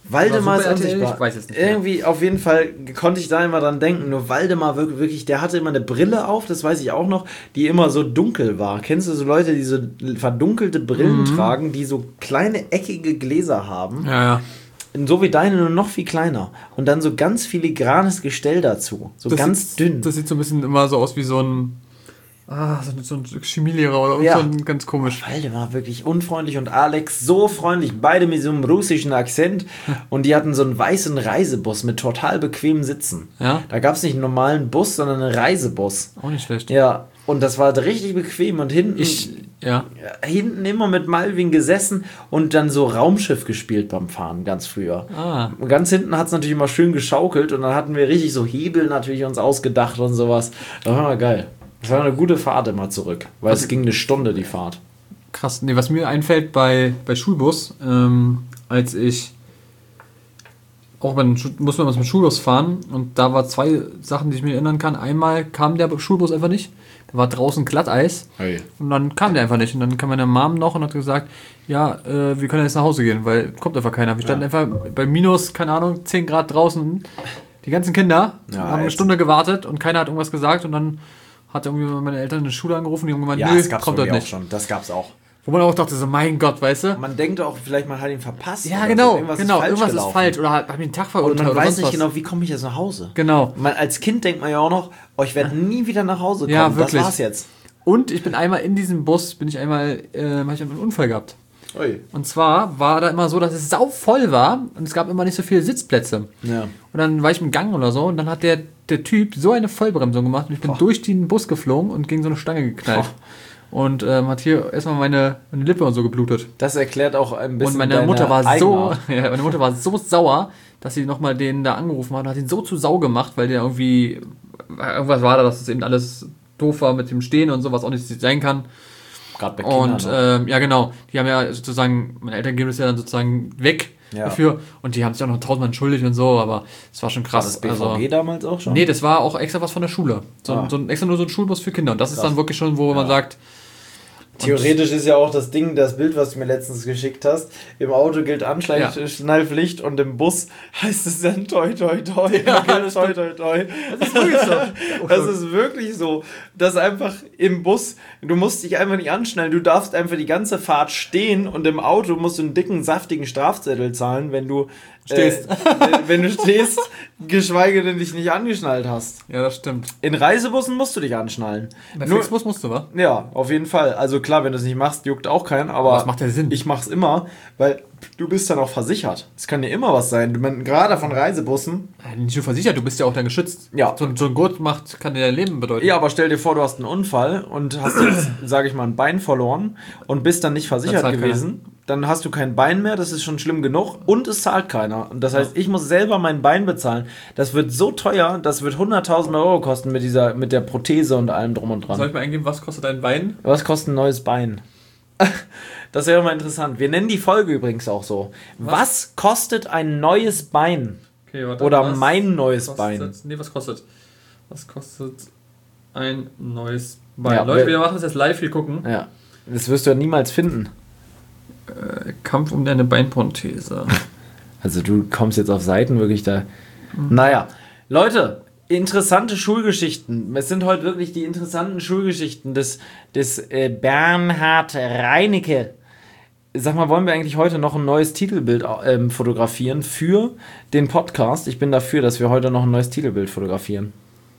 Waldemar ist Super R T L? unsichtbar. Ich weiß es nicht mehr. Irgendwie, auf jeden Fall konnte ich da immer dran denken. Nur Waldemar wirklich, wirklich, der hatte immer eine Brille auf, das weiß ich auch noch, die immer so dunkel war. Kennst du so Leute, die so verdunkelte Brillen Mhm. tragen, die so kleine eckige Gläser haben? Ja, ja. So wie deine, nur noch viel kleiner. Und dann so ganz filigranes Gestell dazu. So Das ganz sieht, dünn. Das sieht so ein bisschen immer so aus wie so ein, ah, so, ein- so ein Chemielehrer oder Ja. so ein ganz komisch. Waldemar wirklich unfreundlich und Alex so freundlich, beide mit so einem russischen Akzent und die hatten so einen weißen Reisebus mit total bequemen Sitzen. Ja? Da gab es nicht einen normalen Bus, sondern einen Reisebus. Auch nicht schlecht. Ja, und das war richtig bequem und hinten, Ich, ja. ja, hinten immer mit Malvin gesessen und dann so Raumschiff gespielt beim Fahren, ganz früher. Ah. Und ganz hinten hat es natürlich immer schön geschaukelt und dann hatten wir richtig so Hebel natürlich uns ausgedacht und sowas. Das war mal geil. Das war eine gute Fahrt immer zurück, weil es ging eine Stunde die Fahrt. Krass. Nee, was mir einfällt bei, bei Schulbus, ähm, als ich auch bei den Schu- musste man mit dem Schulbus fahren und da war zwei Sachen, die ich mir erinnern kann. Einmal kam der Schulbus einfach nicht. Da war draußen Glatteis Hey. und dann kam der einfach nicht. Und dann kam meine Mom noch und hat gesagt, ja, äh, wir können jetzt nach Hause gehen, weil kommt einfach keiner. Wir standen einfach bei minus, keine Ahnung, zehn Grad draußen. Die ganzen Kinder Ja, haben eine jetzt- Stunde gewartet und keiner hat irgendwas gesagt und dann hat irgendwie meine Eltern in der Schule angerufen, die haben gemeint, Ja, nö, das gab's kommt bei dort mir auch nicht. schon. Das gab's auch. Wo man auch dachte, so, mein Gott, weißt du? Man denkt auch, vielleicht man hat ihn verpasst. Ja, oder genau, so. Irgendwas genau, ist falsch irgendwas gelaufen. ist falsch oder hat, hat mir den Tag Und verurteilt man oder weiß sonst nicht was. genau, wie komme ich jetzt nach Hause. Genau. Man, als Kind denkt man ja auch noch, oh, ich werde nie wieder nach Hause kommen. Ja, wirklich. Das war's jetzt. Und ich bin einmal in diesem Bus, bin ich einmal, äh, habe ich einen Unfall gehabt. Ui. Und zwar war da immer so, dass es sau voll war und es gab immer nicht so viele Sitzplätze. Ja. Und dann war ich im Gang oder so und dann hat der, der Typ so eine Vollbremsung gemacht und ich bin Boah. durch den Bus geflogen und gegen so eine Stange geknallt. Und ähm, hat hier erstmal meine, meine Lippe und so geblutet. Das erklärt auch ein bisschen Und meine deine Mutter war so, Eigenart. ja, meine Mutter war so sauer, dass sie nochmal den da angerufen hat und hat ihn so zu Sau gemacht, weil der irgendwie, irgendwas war da, dass es eben alles doof war mit dem Stehen und so, was auch nicht sein kann. Gerade bei Kindern. Und noch. ähm, ja, genau, die haben ja sozusagen, meine Eltern geben das ja dann sozusagen weg Ja. dafür und die haben sich auch noch tausendmal entschuldigt und so, aber es war schon war krass. das B V G also, damals auch schon? nee, das war auch extra was von der Schule. So, Ah. so ein, extra nur so ein Schulbus für Kinder und das ist Krass. dann wirklich schon, wo man sagt, Theoretisch ist ja auch das Ding, das Bild, was du mir letztens geschickt hast. Im Auto gilt Anschnallpflicht und im Bus heißt es dann toi toi toi. Ja, Da gilt das toi toi toi. das ist wirklich so. Das ist wirklich so, dass einfach im Bus, du musst dich einfach nicht anschnallen, du darfst einfach die ganze Fahrt stehen und im Auto musst du einen dicken, saftigen Strafzettel zahlen, wenn du Stehst. Äh, wenn du stehst, geschweige denn dich nicht angeschnallt hast. Ja, das stimmt. In Reisebussen musst du dich anschnallen. Bei Nur- Flixbus musst du, wa? Ja, auf jeden Fall. Also klar, wenn du es nicht machst, juckt auch keinen, aber Aber es macht ja Sinn. ich mach's immer, weil du bist dann auch versichert. Es kann ja immer was sein. Du meinst, gerade von Reisebussen. Ja, nicht nur versichert, du bist ja auch dann geschützt. Ja. So, so ein Gurt macht, kann dir dein Leben bedeuten. Ja, aber stell dir vor, du hast einen Unfall und hast jetzt, sage ich mal, ein Bein verloren und bist dann nicht versichert zahlt gewesen. Dann hast du kein Bein mehr, das ist schon schlimm genug und es zahlt keiner. Und das heißt, ich muss selber mein Bein bezahlen. Das wird so teuer, das wird hunderttausend Euro kosten mit dieser, mit der Prothese und allem drum und dran. Soll ich mal eingeben, was kostet dein Bein? Was kostet ein neues Bein? Das wäre mal interessant. Wir nennen die Folge übrigens auch so. Was, was kostet ein neues Bein? Okay, warte, Oder was mein neues kostet, Bein? Nee, was kostet? Was kostet ein neues Bein? Ja, Leute, wir- wir machen das jetzt live, wir gucken. Ja, das wirst du ja niemals finden. Äh, Kampf um deine Beinprothese. Also du kommst jetzt auf Seiten wirklich da. Naja, Leute, interessante Schulgeschichten. Es sind heute wirklich die interessanten Schulgeschichten des, des äh, Bernhard Reinecke. Sag mal, wollen wir eigentlich heute noch ein neues Titelbild ähm, fotografieren für den Podcast? Ich bin dafür, dass wir heute noch ein neues Titelbild fotografieren.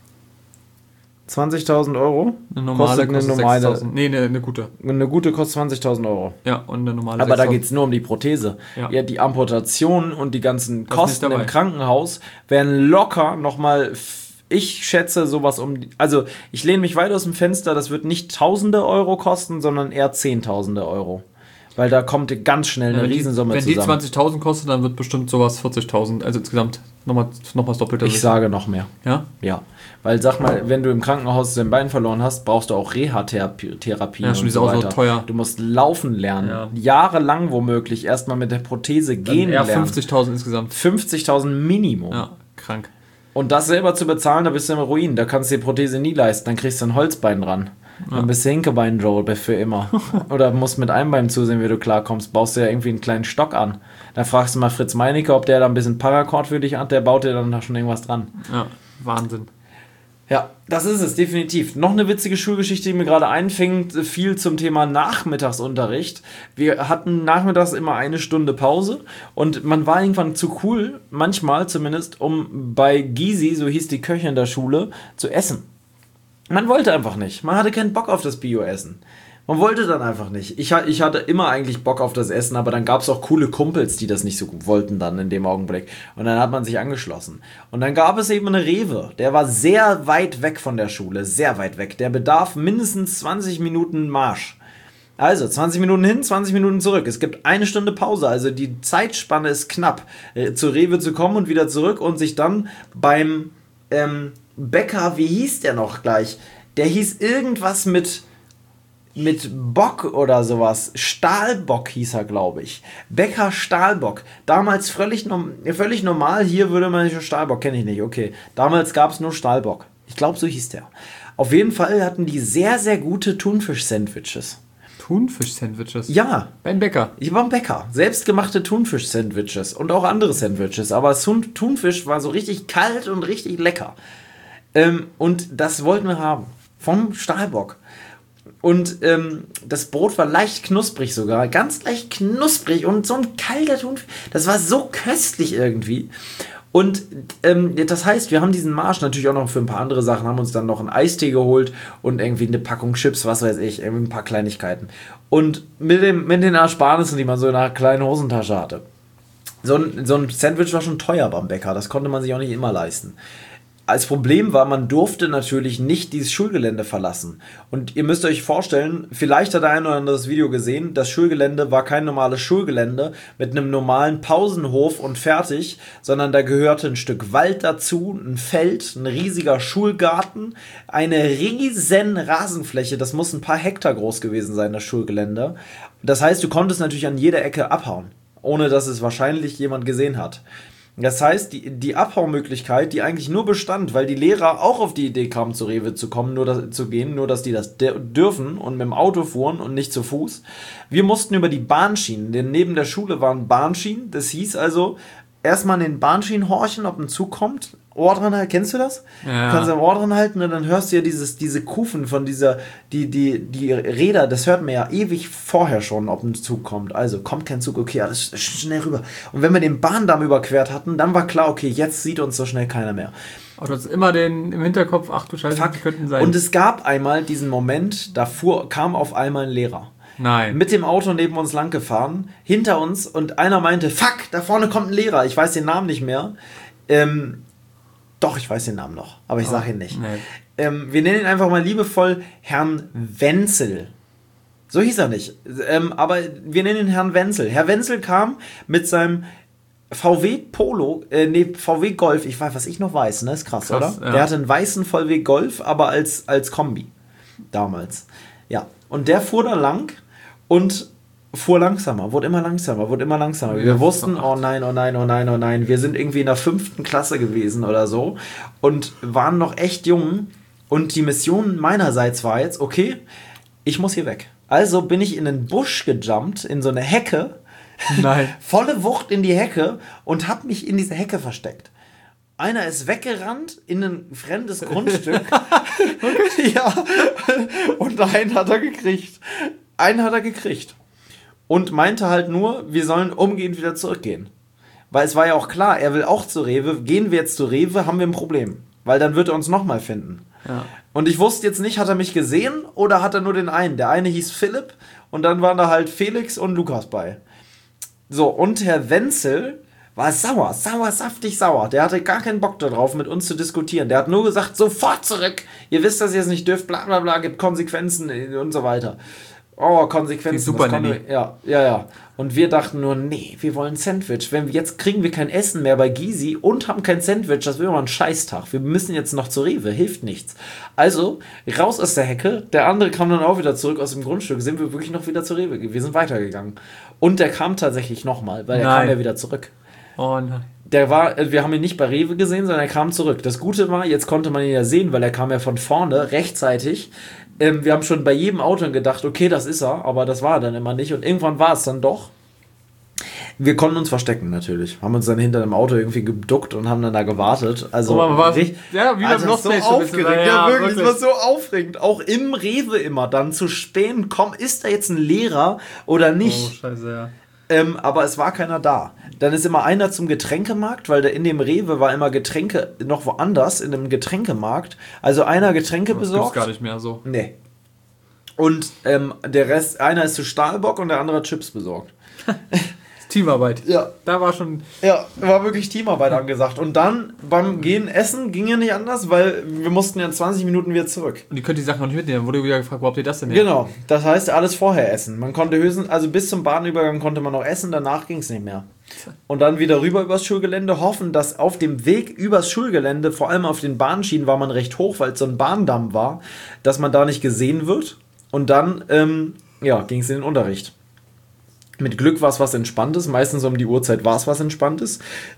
zwanzigtausend Euro? Eine normale Kostet eine kostet normale- sechstausend. Nee, eine, eine gute. Eine gute kostet zwanzigtausend Euro. Ja, und eine normale Aber da sechstausend. geht es nur um die Prothese. Ja. Ja. Die Amputation und die ganzen Das ist Kosten nicht dabei. im Krankenhaus werden locker nochmal, ich schätze sowas um, die- also ich lehne mich weit aus dem Fenster, das wird nicht Tausende Euro kosten, sondern eher Zehntausende Euro. Weil da kommt ganz schnell eine Ja, wenn die- Riesensumme Wenn die zusammen. zwanzigtausend kostet, dann wird bestimmt sowas vierzigtausend. Also insgesamt nochmal noch mal das Doppelte. Ich sage noch mehr. Ja? Ja. Weil sag mal, wenn du im Krankenhaus dein Bein verloren hast, brauchst du auch Reha-Therapie Ja, schon und ist so auch so weiter. teuer. Du musst laufen lernen. Ja. Jahrelang womöglich erstmal mit der Prothese Dann gehen eher lernen. fünfzigtausend insgesamt. fünfzigtausend Minimum. Ja, krank. Und das selber zu bezahlen, da bist du im Ruin. Da kannst du die Prothese nie leisten. Dann kriegst du ein Holzbein dran. Ja. Dann bist du Hinkebein Joe für immer. Oder musst mit einem Bein zusehen, wie du klarkommst. Baust du ja irgendwie einen kleinen Stock an. Dann fragst du mal Fritz Meinecke, ob der da ein bisschen Paracord für dich hat. Der baut dir dann da schon irgendwas dran. Ja, Wahnsinn. Ja, das ist es, definitiv. Noch eine witzige Schulgeschichte, die mir gerade einfing, viel zum Thema Nachmittagsunterricht. Wir hatten nachmittags immer eine Stunde Pause und man war irgendwann zu cool, manchmal zumindest, um bei Gysi, so hieß die Köchin der Schule, zu essen. Man wollte einfach nicht. Man hatte keinen Bock auf das Bio-Essen. Man wollte dann einfach nicht. Ich, ich hatte immer eigentlich Bock auf das Essen, aber dann gab es auch coole Kumpels, die das nicht so gut wollten dann in dem Augenblick. Und dann hat man sich angeschlossen. Und dann gab es eben eine Rewe. Der war sehr weit weg von der Schule. Sehr weit weg. Der bedarf mindestens zwanzig Minuten Marsch. Also zwanzig Minuten hin, zwanzig Minuten zurück. Es gibt eine Stunde Pause. Also die Zeitspanne ist knapp, äh, zur Rewe zu kommen und wieder zurück und sich dann beim ähm, Bäcker, wie hieß der noch gleich? Der hieß irgendwas mit... mit Bock oder sowas. Stahlbock hieß er, glaube ich. Bäcker Stahlbock. Damals völlig, völlig normal. Hier würde man nicht Stahlbock, kenne ich nicht. Okay. Damals gab es nur Stahlbock. Ich glaube, so hieß der. Auf jeden Fall hatten die sehr, sehr gute Thunfisch-Sandwiches. Thunfisch-Sandwiches? Ja. Beim Bäcker? Ich war beim Bäcker. Selbstgemachte Thunfisch-Sandwiches. Und auch andere Sandwiches. Aber Thunfisch war so richtig kalt und richtig lecker. Ähm, und das wollten wir haben. Vom Stahlbock. Und ähm, das Brot war leicht knusprig sogar, ganz leicht knusprig und so ein kalter Thunfisch. Das war so köstlich irgendwie. Und ähm, das heißt, wir haben diesen Marsch natürlich auch noch für ein paar andere Sachen, haben uns dann noch einen Eistee geholt und irgendwie eine Packung Chips, was weiß ich, irgendwie ein paar Kleinigkeiten. Und mit, dem, mit den Ersparnissen, die man so in einer kleinen Hosentasche hatte. So ein, so ein Sandwich war schon teuer beim Bäcker, das konnte man sich auch nicht immer leisten. Als Problem war, man durfte natürlich nicht dieses Schulgelände verlassen. Und ihr müsst euch vorstellen, vielleicht hat der ein oder andere das Video gesehen, das Schulgelände war kein normales Schulgelände mit einem normalen Pausenhof und fertig, sondern da gehörte ein Stück Wald dazu, ein Feld, ein riesiger Schulgarten, eine riesen Rasenfläche, das muss ein paar Hektar groß gewesen sein, das Schulgelände. Das heißt, du konntest natürlich an jeder Ecke abhauen, ohne dass es wahrscheinlich jemand gesehen hat. Das heißt, die, die Abhaumöglichkeit, die eigentlich nur bestand, weil die Lehrer auch auf die Idee kamen, zur Rewe zu kommen, nur das, zu gehen, nur dass die das de- dürfen und mit dem Auto fuhren und nicht zu Fuß. Wir mussten über die Bahnschienen, denn neben der Schule waren Bahnschienen. Das hieß also, erstmal an den Bahnschienen horchen, ob ein Zug kommt. Ohr dran halten, kennst du das? Ja. Du kannst am Ohr dran halten und dann hörst du ja dieses, diese Kufen von dieser, die, die, die Räder, das hört man ja ewig vorher schon, ob ein Zug kommt. Also kommt kein Zug, okay, alles schnell rüber. Und wenn wir den Bahndamm überquert hatten, dann war klar, okay, jetzt sieht uns so schnell keiner mehr. Aber du hast immer den im Hinterkopf, ach du Scheiße, Fuck. die könnten sein. Und es gab einmal diesen Moment, da fuhr, kam auf einmal ein Lehrer. Nein. Mit dem Auto neben uns lang gefahren, hinter uns, und einer meinte, fuck, da vorne kommt ein Lehrer, ich weiß den Namen nicht mehr. Ähm, doch, ich weiß den Namen noch, aber ich oh, sage ihn nicht. Nee. Ähm, wir nennen ihn einfach mal liebevoll Herrn Wenzel. So hieß er nicht, ähm, aber wir nennen ihn Herrn Wenzel. Herr Wenzel kam mit seinem V W Polo, äh, nee, V W Golf, ich weiß, was ich noch weiß, ne, ist krass, krass oder? Ja. Der hatte einen weißen V W Golf, aber als, als Kombi, damals. Ja, und der fuhr da lang und fuhr langsamer, wurde immer langsamer, wurde immer langsamer. Wir wussten, oh nein, oh nein, oh nein, oh nein, wir sind irgendwie in der fünften Klasse gewesen oder so und waren noch echt jung, und die Mission meinerseits war jetzt, okay, ich muss hier weg. Also bin ich in einen Busch gejumpt, in so eine Hecke, nein. volle Wucht in die Hecke, und hab mich in diese Hecke versteckt. Einer ist weggerannt in ein fremdes Grundstück. Ja. Und einen hat er gekriegt. Einen hat er gekriegt. Und meinte halt nur, wir sollen umgehend wieder zurückgehen. Weil es war ja auch klar, er will auch zur Rewe. Gehen wir jetzt zur Rewe, haben wir ein Problem. Weil dann wird er uns nochmal finden. Ja. Und ich wusste jetzt nicht, hat er mich gesehen oder hat er nur den einen? Der eine hieß Philipp und dann waren da halt Felix und Lukas bei. So, und Herr Wenzel war sauer, sauer, saftig sauer. Der hatte gar keinen Bock darauf, mit uns zu diskutieren. Der hat nur gesagt, sofort zurück. Ihr wisst, dass ihr es nicht dürft, bla bla bla, gibt Konsequenzen und so weiter. Oh, Konsequenzen. Die super konnte, ja, ja, ja. Und wir dachten nur, nee, wir wollen ein Sandwich. Wenn wir, jetzt kriegen wir kein Essen mehr bei Gysi und haben kein Sandwich, das wäre mal ein Scheißtag. Wir müssen jetzt noch zur Rewe, hilft nichts. Also, raus aus der Hecke. Der andere kam dann auch wieder zurück aus dem Grundstück. Sind wir wirklich noch wieder zur Rewe. Wir sind weitergegangen. Und der kam tatsächlich nochmal, weil er kam ja wieder zurück. Oh nein. Der war, wir haben ihn nicht bei Rewe gesehen, sondern er kam zurück. Das Gute war, jetzt konnte man ihn ja sehen, weil er kam ja von vorne rechtzeitig Ähm, wir haben schon bei jedem Auto gedacht, okay, das ist er, aber das war er dann immer nicht. Und irgendwann war es dann doch. Wir konnten uns verstecken natürlich. Haben uns dann hinter dem Auto irgendwie geduckt und haben dann da gewartet. Also, oh, war, richtig, ja, wie also beim Lost so Place aufgeregt. Ja, Ja, wirklich, wirklich. es war so aufregend. Auch im Rewe immer dann zu spähen, komm, ist da jetzt ein Lehrer oder nicht? Oh, scheiße, ja. Ähm, aber es war keiner da. Dann ist immer einer zum Getränkemarkt, weil da in dem Rewe war immer Getränke noch woanders, in einem Getränkemarkt. Also einer Getränke Das besorgt. gibt's gar nicht mehr so. Nee. Und ähm, der Rest, einer ist zu Stahlbock und der andere hat Chips besorgt. Teamarbeit. Ja. Da war schon... Ja, war wirklich Teamarbeit angesagt. Und dann beim Gehen essen ging ja nicht anders, weil wir mussten ja in zwanzig Minuten wieder zurück. Und die könnt die Sachen noch nicht mitnehmen. Dann wurde wieder gefragt, wo habt ihr das denn her? Genau. Das heißt, alles vorher essen. Man konnte höchstens, also bis zum Bahnübergang konnte man noch essen, danach ging es nicht mehr. Und dann wieder rüber übers Schulgelände, hoffen, dass auf dem Weg übers Schulgelände, vor allem auf den Bahnschienen, war man recht hoch, weil es so ein Bahndamm war, dass man da nicht gesehen wird. Und dann, ähm, ja, ging es in den Unterricht. Mit Glück war es was Entspanntes. Meistens um die Uhrzeit war es was Entspanntes.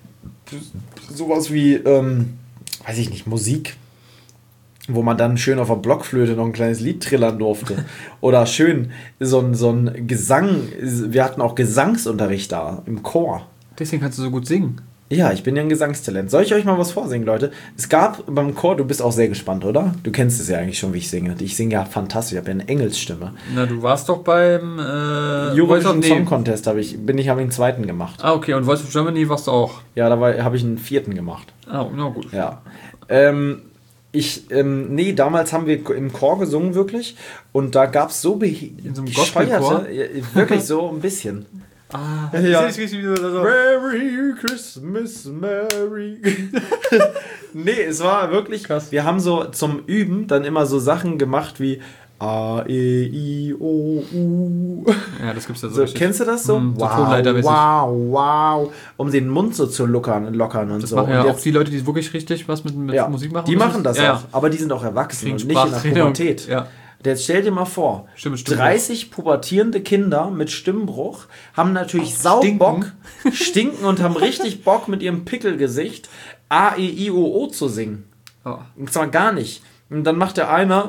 Sowas wie, ähm, weiß ich nicht, Musik. Wo man dann schön auf der Blockflöte noch ein kleines Lied trillern durfte. Oder schön so ein, so ein Gesang. Wir hatten auch Gesangsunterricht da im Chor. Deswegen kannst du so gut singen. Ja, ich bin ja ein Gesangstalent. Soll ich euch mal was vorsingen, Leute? Es gab beim Chor, du bist auch sehr gespannt, oder? Du kennst es ja eigentlich schon, wie ich singe. Ich singe ja fantastisch, ich habe ja eine Engelsstimme. Na, du warst doch beim... Äh, Eurovision Song Contest habe ich, bin ich, habe ich einen zweiten gemacht. Ah, okay. Und Voice of Germany warst du auch? Ja, da habe ich einen vierten gemacht. Ah, na gut. Ja. Ähm, ich, ähm, nee, damals haben wir im Chor gesungen, wirklich. Und da gab es so In so einem bescheuerte, Gospelchor? ja, wirklich so ein bisschen. Ah, ja. ich richtig, wie so. Merry Christmas, Merry. Nee, es war wirklich krass. Wir haben so zum Üben dann immer so Sachen gemacht wie A, E, I, O, U. Ja, das gibt's ja so. So, richtig. kennst du das so? Mm, so wow, Tonleitermäßig. wow, wow. Um den Mund so zu lockern, lockern und Das so. machen ja und auch die Leute, die wirklich richtig was mit, mit ja, Musik machen. die machen das ja, auch. Ja. Aber die sind auch erwachsen Kriegen und nicht in der Sprachtrainer und- Pubertät. ja. Jetzt stell dir mal vor, Stimme, Stimme. dreißig pubertierende Kinder mit Stimmbruch haben natürlich Saubock, stinken und haben richtig Bock mit ihrem Pickelgesicht A, E, I, O, O zu singen. Oh. Und zwar gar nicht. Und dann macht der einer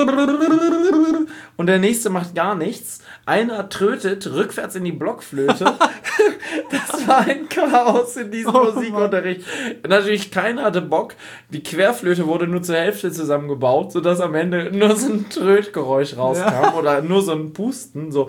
und der nächste macht gar nichts. Einer trötet rückwärts in die Blockflöte. Das war ein Chaos in diesem Oh, Musikunterricht. Natürlich keiner hatte Bock. Die Querflöte wurde nur zur Hälfte zusammengebaut, sodass am Ende nur so ein Trötgeräusch rauskam Ja. oder nur so ein Pusten, so.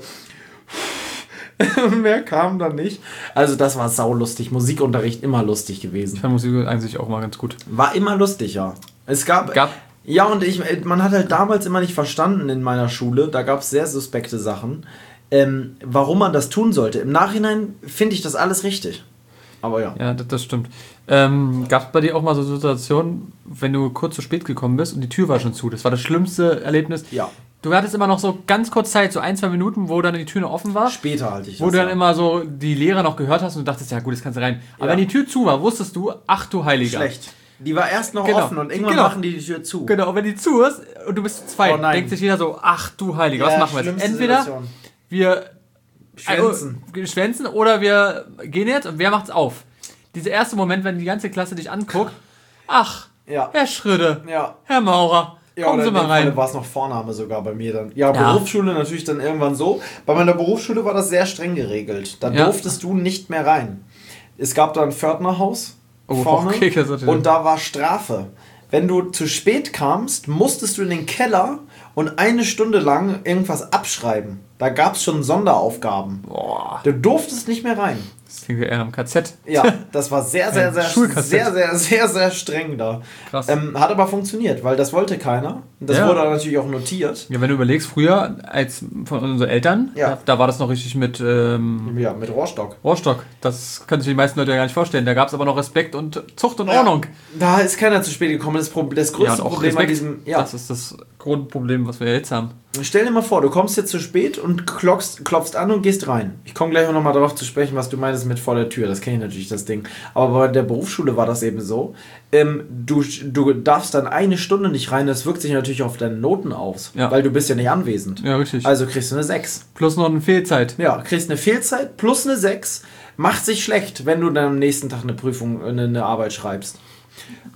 Mehr kam dann nicht. Also das war saulustig. Musikunterricht immer lustig gewesen. Ich fand Musik eigentlich auch mal ganz gut. War immer lustig, ja. Es gab... Gab Ja, und ich, man hat halt damals immer nicht verstanden in meiner Schule, da gab es sehr suspekte Sachen, ähm, warum man das tun sollte. Im Nachhinein finde ich das alles richtig. Aber ja. Ja, das, das stimmt. Ähm, Gab es bei dir auch mal so Situationen, wenn du kurz zu spät gekommen bist und die Tür war schon zu? Das war das schlimmste Erlebnis. Ja. Du hattest immer noch so ganz kurz Zeit, so ein, zwei Minuten, wo dann die Tür noch offen war. Später halte ich Wo das. du dann ja. immer so die Lehrer noch gehört hast und du dachtest, ja gut, jetzt kannst du rein. Aber Ja. wenn die Tür zu war, wusstest du, ach du Heiliger. Schlecht. Die war erst noch Genau. offen und irgendwann Genau. machen die die Tür zu. Genau, und wenn die zu ist und du bist zu zweit, Oh nein. denkt sich jeder so, ach du Heiliger, was Ja, machen wir jetzt? schlimmste Entweder Situation. wir Schwänzen. äh, schwänzen oder wir gehen jetzt und wer macht's auf? Dieser erste Moment, wenn die ganze Klasse dich anguckt, ach, Ja. Herr Schröde, Ja. Herr Maurer, Ja, kommen oder Sie in mal dem rein. Falle war es noch Vorname sogar bei mir dann. Ja, Ja. Berufsschule natürlich dann irgendwann so. Bei meiner Berufsschule war das sehr streng geregelt. Da Ja. durftest du nicht mehr rein. Es gab da ein Pförtnerhaus Oh, vorne okay, das ist natürlich- und da war Strafe. Wenn du zu spät kamst, musstest du in den Keller und eine Stunde lang irgendwas abschreiben. Da gab es schon Sonderaufgaben. Boah, Du durftest nicht mehr rein. das klingt ja eher am K Z. Ja, das war sehr, sehr, Ein sehr, Schulkassett. sehr, sehr, sehr, sehr streng da. Krass. Ähm, hat aber funktioniert, weil das wollte keiner. Das Ja. wurde natürlich auch notiert. Ja, wenn du überlegst, früher als von unseren Eltern, Ja. da, da war das noch richtig mit ähm, Ja, mit Rohrstock. Rohrstock. Das können sich die meisten Leute ja gar nicht vorstellen. Da gab es aber noch Respekt und Zucht und Ordnung. Da ist keiner zu spät gekommen. Das, Problem, das größte Ja, und auch Problem an Respekt. diesem. Ja, Das ist das Grundproblem, was wir jetzt haben. stell dir mal vor, du kommst jetzt zu spät und klopfst, klopfst an und gehst rein. Ich komme gleich auch nochmal darauf zu sprechen, was du meinst mit vor der Tür. Das kenne ich natürlich, das Ding. Aber bei der Berufsschule war das eben so. Ähm, du, du darfst dann eine Stunde nicht rein. Das wirkt sich natürlich auf deine Noten aus. Ja. Weil du bist ja nicht anwesend. Ja, richtig. Also kriegst du eine sechs. Plus noch eine Fehlzeit. Ja, kriegst eine Fehlzeit plus eine sechs. Macht sich schlecht, wenn du dann am nächsten Tag eine Prüfung, eine, eine Arbeit schreibst.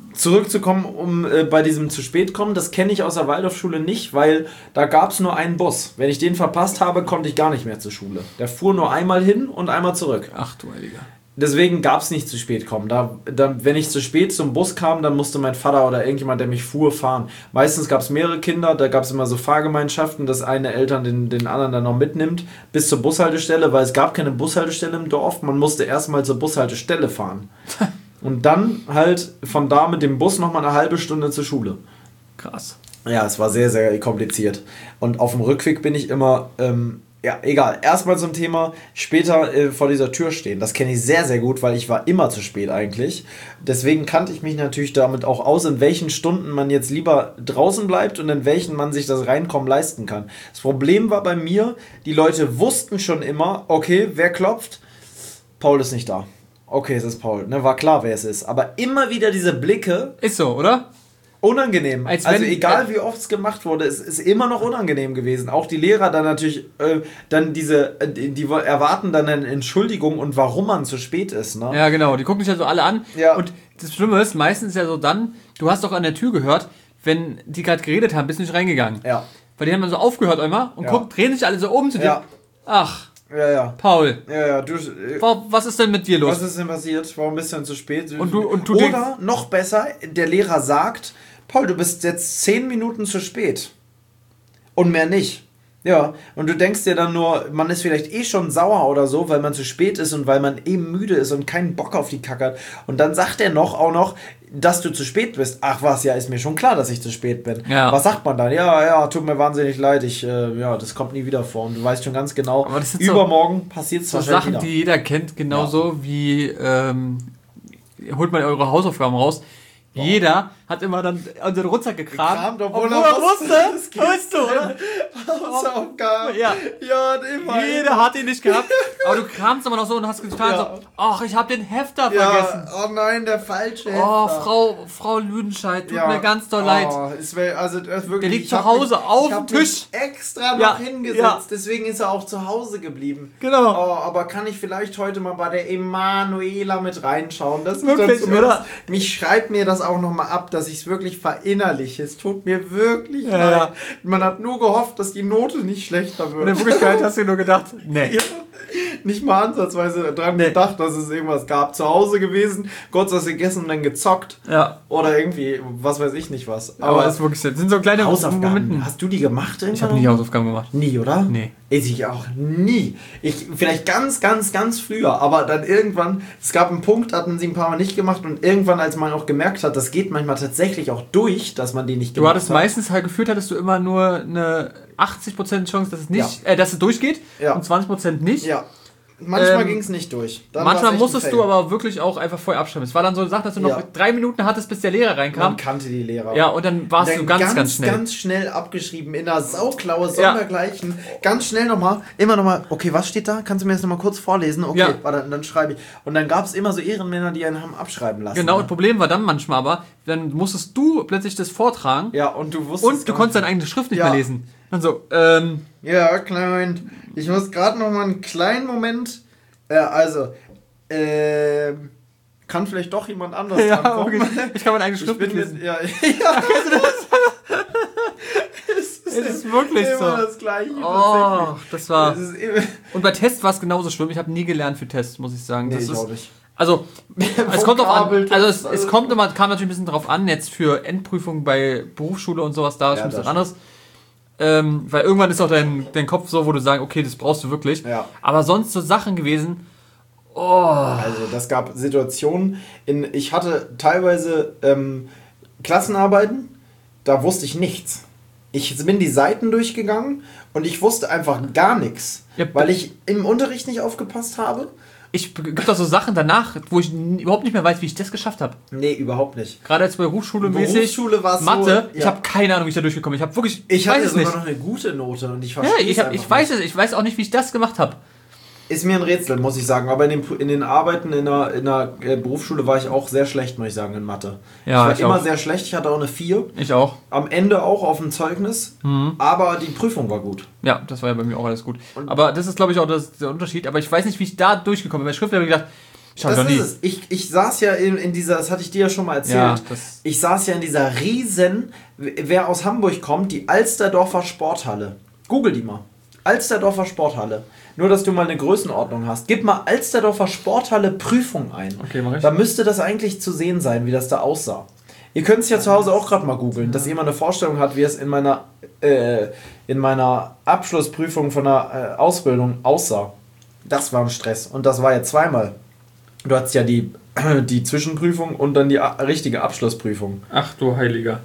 zurückzukommen, um äh, bei diesem zu spät kommen, das kenne ich aus der Waldorfschule nicht, weil da gab es nur einen Bus. Wenn ich den verpasst habe, konnte ich gar nicht mehr zur Schule. Der fuhr nur einmal hin und einmal zurück. Ach du Heiliger. Deswegen gab es nicht zu spät kommen. Da, da, wenn ich zu spät zum Bus kam, dann musste mein Vater oder irgendjemand, der mich fuhr, fahren. Meistens gab es mehrere Kinder, da gab es immer so Fahrgemeinschaften, dass eine Eltern den, den anderen dann noch mitnimmt bis zur Bushaltestelle, weil es gab keine Bushaltestelle im Dorf. Man musste erstmal zur Bushaltestelle fahren. Und dann halt von da mit dem Bus nochmal eine halbe Stunde zur Schule. Krass. Ja, es war sehr, sehr kompliziert. Und auf dem Rückweg bin ich immer... Ähm, Ja, egal. Erstmal zum Thema später äh, vor dieser Tür stehen. Das kenne ich sehr, sehr gut, weil ich war immer zu spät eigentlich. Deswegen kannte ich mich natürlich damit auch aus, in welchen Stunden man jetzt lieber draußen bleibt und in welchen man sich das Reinkommen leisten kann. Das Problem war bei mir, die Leute wussten schon immer, okay, wer klopft? Paul ist nicht da. Okay, es ist Paul. Ne, war klar, wer es ist. Aber immer wieder diese Blicke... Ist so, oder? Unangenehm. Als also wenn, egal äh, wie oft es gemacht wurde, es ist immer noch unangenehm gewesen. Auch die Lehrer dann natürlich äh, dann diese, äh, die, die erwarten dann eine Entschuldigung und warum man zu spät ist. Ne? Ja, genau. Die gucken sich halt so alle an. Ja. Und das Schlimme ist, meistens ja so dann, du hast doch an der Tür gehört, wenn die gerade geredet haben, bist du nicht reingegangen. Ja. Weil die haben dann so aufgehört einmal und Ja. gucken, drehen sich alle so um zu dir. Ja. Ach, Ja, ja. Paul, Ja, ja. Du, äh, was ist denn mit dir los? was ist denn passiert? Warum bist du denn zu spät? Und du- und du Oder denkst- noch besser, der Lehrer sagt, Paul, du bist jetzt zehn Minuten zu spät. Und mehr nicht. Ja, und du denkst dir dann nur, man ist vielleicht eh schon sauer oder so, weil man zu spät ist und weil man eben müde ist und keinen Bock auf die Kacke hat. Und dann sagt er noch auch noch, dass du zu spät bist. Ach was, ja, ist mir schon klar, dass ich zu spät bin. Ja. Was sagt man dann? Ja, ja, tut mir wahnsinnig leid. Ich, äh, ja, das kommt nie wieder vor. Und du weißt schon ganz genau, Aber das sind übermorgen passiert es So wahrscheinlich Sachen, wieder. die jeder kennt, genauso wie ähm, holt mal eure Hausaufgaben raus. Jeder hat immer dann unseren Rucksack gekramt, Gekramt, obwohl obwohl er er wusste, wusste, es geht. weißt du, oder? Hausaufgaben. Ja. Ja, immer. Jeder hat ihn nicht gehabt, aber du kramst immer noch so und hast getan Ja. so, ach, ich habe den Hefter Ja, vergessen. oh nein, der falsche Oh, Hefter. Frau, Frau Lüdenscheid, tut Ja. mir ganz doll leid. Oh, es wär, also, das ist wirklich, Der liegt ich zu hab Hause mich, auf ich dem hab Tisch. Mich extra noch Ja, hingesetzt, ja. deswegen ist er auch zu Hause geblieben. Genau. Oh, aber kann ich vielleicht heute mal bei der Emanuela mit reinschauen? Das ist Wirklich, dann oder? Mich schreibt mir das auch nochmal ab, dass ich es wirklich verinnerliche. Es tut mir wirklich Ja, leid. ja. Man hat nur gehofft, dass die Note nicht schlechter wird. Und in Wirklichkeit hast du dir nur gedacht, nee. Ja, nicht mal ansatzweise dran Nee. gedacht, dass es irgendwas gab. Zu Hause gewesen, kurz was gegessen und dann gezockt. Ja. Oder irgendwie, was weiß ich nicht was. Aber das ist wirklich, das sind so kleine Hausaufgaben, Momente. hast du die gemacht? Ich habe nie Hausaufgaben gemacht. Nie, oder? Nee. Ich auch nie. Ich, vielleicht ganz, ganz, ganz früher, aber dann irgendwann, es gab einen Punkt, hatten sie ein paar Mal nicht gemacht und irgendwann, als man auch gemerkt hat, das geht manchmal tatsächlich auch durch, dass man die nicht Du gemacht hattest hat. meistens halt gefühlt, hattest du immer nur eine achtzig Prozent Chance, dass es nicht, äh, dass es durchgeht Ja. und zwanzig Prozent nicht. Ja. Manchmal Ähm, ging es nicht durch. Dann Manchmal war's echt ein musstest Fail. du aber wirklich auch einfach vorher abschreiben. Es war dann so eine Sache, dass du noch Ja. drei Minuten hattest, bis der Lehrer reinkam. Man kannte die Lehrer. Ja, und dann warst Dann du ganz, ganz, schnell. ganz schnell abgeschrieben, in einer Sauklaue, Ja. sondergleichen. Ganz schnell nochmal, immer nochmal, okay, was steht da? Kannst du mir das nochmal kurz vorlesen? Okay, Ja. warte, dann schreibe ich. Und dann gab es immer so Ehrenmänner, die einen haben abschreiben lassen. Genau, ne? das Problem war dann manchmal aber, dann musstest du plötzlich das vortragen Ja, und du wusstest. und du konntest deine eigene Schrift nicht Ja. mehr lesen. Dann so, ähm, Ja, kleinen Moment. Ich muss gerade noch mal einen kleinen Moment. Äh, also, ähm. Kann vielleicht doch jemand anders ja, drankommen. okay. Ich kann meine eigene Ich Schrift bin nicht lesen. mit, ja, ja. es ist, Es ist wirklich immer so. das Gleiche. Oh, das war. Es ist immer, Und bei Tests war es genauso schlimm. Ich habe nie gelernt für Tests, muss ich sagen. nee, das ich ist, auch nicht. Also, es kommt auch an. Vokabeltest, Also, es, es also- kommt immer, kam natürlich ein bisschen drauf an, jetzt für Endprüfungen bei Berufsschule und sowas, da ist Ja, ein bisschen das anderes. Ähm, weil irgendwann ist auch dein, dein Kopf so, wo du sagst, okay, das brauchst du wirklich. Ja. Aber sonst so Sachen gewesen, oh. Also das gab Situationen, in, ich hatte teilweise ähm, Klassenarbeiten, da wusste ich nichts. Ich bin die Seiten durchgegangen und ich wusste einfach gar nichts, Ja, weil ich im Unterricht nicht aufgepasst habe. Ich gibt doch so Sachen danach, wo ich n- überhaupt nicht mehr weiß, wie ich das geschafft habe. Nee, überhaupt nicht. Gerade als Berufsschule mäßig. Berufsschule war's so, Mathe, ich ja. habe keine Ahnung, wie ich da durchgekommen bin. Ich habe wirklich, Ich weiß hatte es sogar nicht. noch eine gute Note und ich Ja, verstehe ich, es hab, einfach ich weiß nicht. es, ich weiß auch nicht, wie ich das gemacht habe. Ist mir ein Rätsel, muss ich sagen. Aber in den, in den Arbeiten in der, in der äh, Berufsschule war ich auch sehr schlecht, muss ich sagen, in Mathe. Ja, ich war ich immer auch. sehr schlecht, ich hatte auch eine vier. Ich auch. Am Ende auch auf dem Zeugnis, Mhm. aber die Prüfung war gut. Ja, das war ja bei mir auch alles gut. Aber das ist, glaube ich, auch das, der Unterschied. Aber ich weiß nicht, wie ich da durchgekommen bin. Bei Schrift habe ich gedacht, Schau das ich noch nie. ist es. Ich, ich saß ja in, in dieser, das hatte ich dir ja schon mal erzählt, Ja, das- ich saß ja in dieser riesen, wer aus Hamburg kommt, die Alsterdorfer Sporthalle. Google die mal. Alsterdorfer Sporthalle. Nur, dass du mal eine Größenordnung hast. Gib mal Alsterdorfer Sporthalle Prüfung ein. Okay, mach ich. Da müsste das eigentlich zu sehen sein, wie das da aussah. Ihr könnt es ja zu Hause auch gerade mal googeln, dass ihr mal eine Vorstellung habt, wie es in meiner, äh, in meiner Abschlussprüfung von der äh, Ausbildung aussah. Das war ein Stress. Und das war ja zweimal. Du hattest ja die, die Zwischenprüfung und dann die a- richtige Abschlussprüfung. Ach du Heiliger.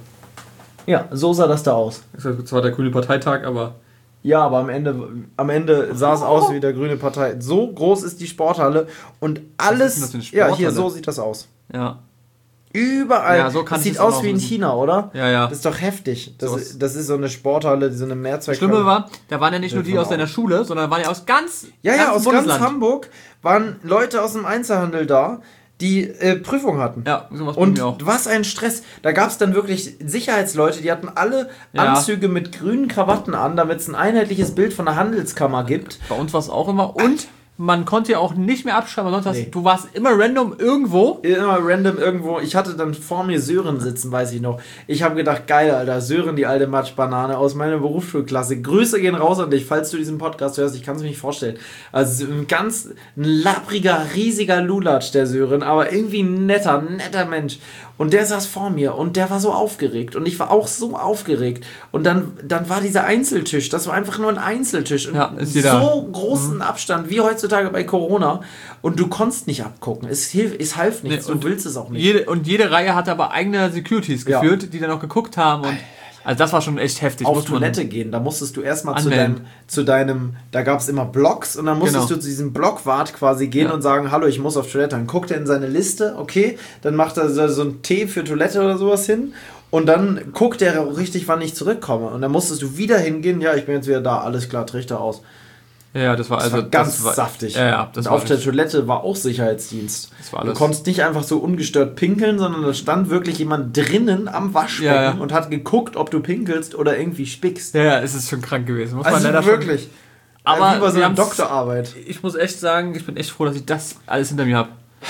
Ja, so sah das da aus. Das ist zwar der grüne Parteitag, aber... Ja, aber am Ende, am Ende sah es aus wie der Grüne Partei. So groß ist die Sporthalle und alles. ist denn das für eine Ja, hier, Sporthalle? so sieht das aus. Ja. Überall. Ja, so kann das ich sieht es auch aus noch wie in wissen. China, oder? Ja, ja. Das ist doch heftig. Das, So ist, das ist so eine Sporthalle, so eine Mehrzweck. Das Schlimme war, da waren ja nicht nur die von aus deiner Schule, sondern waren ja aus ganz Ja, ja, ganzen aus Bundesland. ganz Hamburg waren Leute aus dem Einzelhandel da, die äh, Prüfung hatten. Ja, sowas bei Und mir auch. was ein Stress. Da gab es dann wirklich Sicherheitsleute, die hatten alle Ja. Anzüge mit grünen Krawatten an, damit es ein einheitliches Bild von der Handelskammer gibt. Bei uns war es auch immer. Und man konnte ja auch nicht mehr abschreiben, sonst hast Nee. du warst immer random irgendwo. Immer random irgendwo. Ich hatte dann vor mir Sören sitzen, weiß ich noch. Ich habe gedacht, geil, Alter, Sören, die alte Matschbanane aus meiner Berufsschulklasse. Grüße gehen raus an dich, falls du diesen Podcast hörst. Ich kann es mir nicht vorstellen. Also ein ganz ein lappriger, riesiger Lulatsch, der Sören, aber irgendwie ein netter, netter Mensch. Und der saß vor mir und der war so aufgeregt. Und ich war auch so aufgeregt. Und dann, dann war dieser Einzeltisch, das war einfach nur ein Einzeltisch. Und Ja, ist jeder- so großen Abstand wie heutzutage bei Corona. Und du konntest nicht abgucken. Es, hilf, es half nichts. Nee, und du willst es auch nicht. Jede, und jede Reihe hatte aber eigene Securities Ja. geführt, die dann auch geguckt haben. Und, also das war schon echt heftig. Auf muss man- Toilette gehen, da musstest du erstmal zu Anmelden. deinem, zu deinem, da gab es immer Blocks und dann musstest Genau. du zu diesem Blockwart quasi gehen Ja. und sagen, hallo, ich muss auf Toilette. Dann guckt er in seine Liste, okay, dann macht er so so ein T für Toilette oder sowas hin und dann guckt er auch richtig, wann ich zurückkomme. Und dann musstest du wieder hingehen, ja, ich bin jetzt wieder da, alles klar, Trichter aus. Ja, ja, das war Das also war ganz das war, saftig. Ja, ja, das und war auf der richtig- Toilette war auch Sicherheitsdienst. Das war Du alles. konntest nicht einfach so ungestört pinkeln, sondern da stand wirklich jemand drinnen am Waschbecken Ja, ja. und hat geguckt, ob du pinkelst oder irgendwie spickst. Ja, ja, es ist schon krank gewesen. Muss man Also leider wirklich. Schon, aber äh, wie bei so wir einer haben's- Doktorarbeit. Ich muss echt sagen, ich bin echt froh, dass ich das alles hinter mir habe.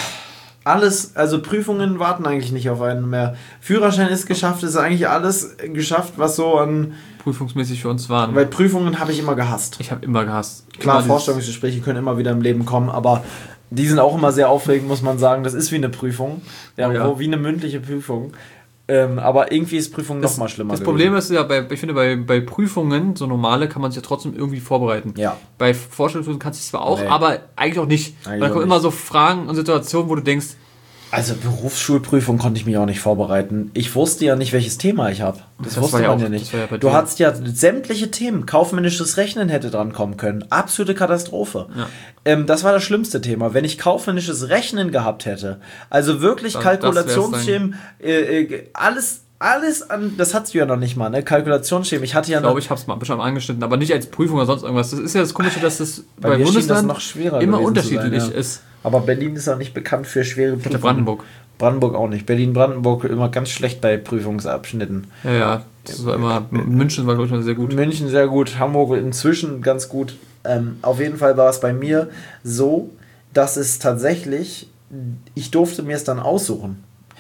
Alles, also Prüfungen warten eigentlich nicht auf einen mehr. Führerschein ist geschafft, ist eigentlich alles geschafft, was so an. Prüfungsmäßig für uns waren. Weil Prüfungen habe ich immer gehasst. Ich habe immer gehasst. Klar, Immer dieses- Vorstellungsgespräche können immer wieder im Leben kommen, aber die sind auch immer sehr aufregend, muss man sagen. Das ist wie eine Prüfung. Ja, Oh ja. Wo, wie eine mündliche Prüfung. Ähm, aber irgendwie ist Prüfung Das, noch mal schlimmer. das gewesen. Problem ist ja, bei, ich finde, bei, bei Prüfungen, so normale, kann man sich ja trotzdem irgendwie vorbereiten. Ja. Bei Vorstellungsprüfungen kannst du es zwar auch, Nee. aber eigentlich auch nicht. Eigentlich Weil da auch kommen nicht. immer so Fragen und Situationen, wo du denkst, Also Berufsschulprüfung konnte ich mich auch nicht vorbereiten. Ich wusste ja nicht, welches Thema ich habe. Das, Das wusste war ja man auch- ja nicht. das war ja bei du dir. hattest ja sämtliche Themen. Kaufmännisches Rechnen hätte dran kommen können. Absolute Katastrophe. Ja. Ähm, das war das schlimmste Thema. Wenn ich kaufmännisches Rechnen gehabt hätte, also wirklich Das- Kalkulationsschemen, äh, äh, alles, alles an, das hattest du ja noch nicht mal, ne? Kalkulationsschemen. Ich hatte ja ich glaube, noch, ich habe es mal bestimmt angeschnitten, aber nicht als Prüfung oder sonst irgendwas. Das ist ja das Komische, dass das Bei bei, mir schien das Bundesland noch schwerer immer gewesen unterschiedlich zu sein, ja. ist. aber Berlin ist auch nicht bekannt für schwere Hatte Prüfungen. Brandenburg. Brandenburg auch nicht. Berlin-Brandenburg immer ganz schlecht bei Prüfungsabschnitten. Ja, ja. Das war immer, München war, glaube ich, mal sehr gut. München sehr gut, Hamburg inzwischen ganz gut. Ähm, auf jeden Fall war es bei mir so, dass es tatsächlich, ich durfte mir es dann aussuchen.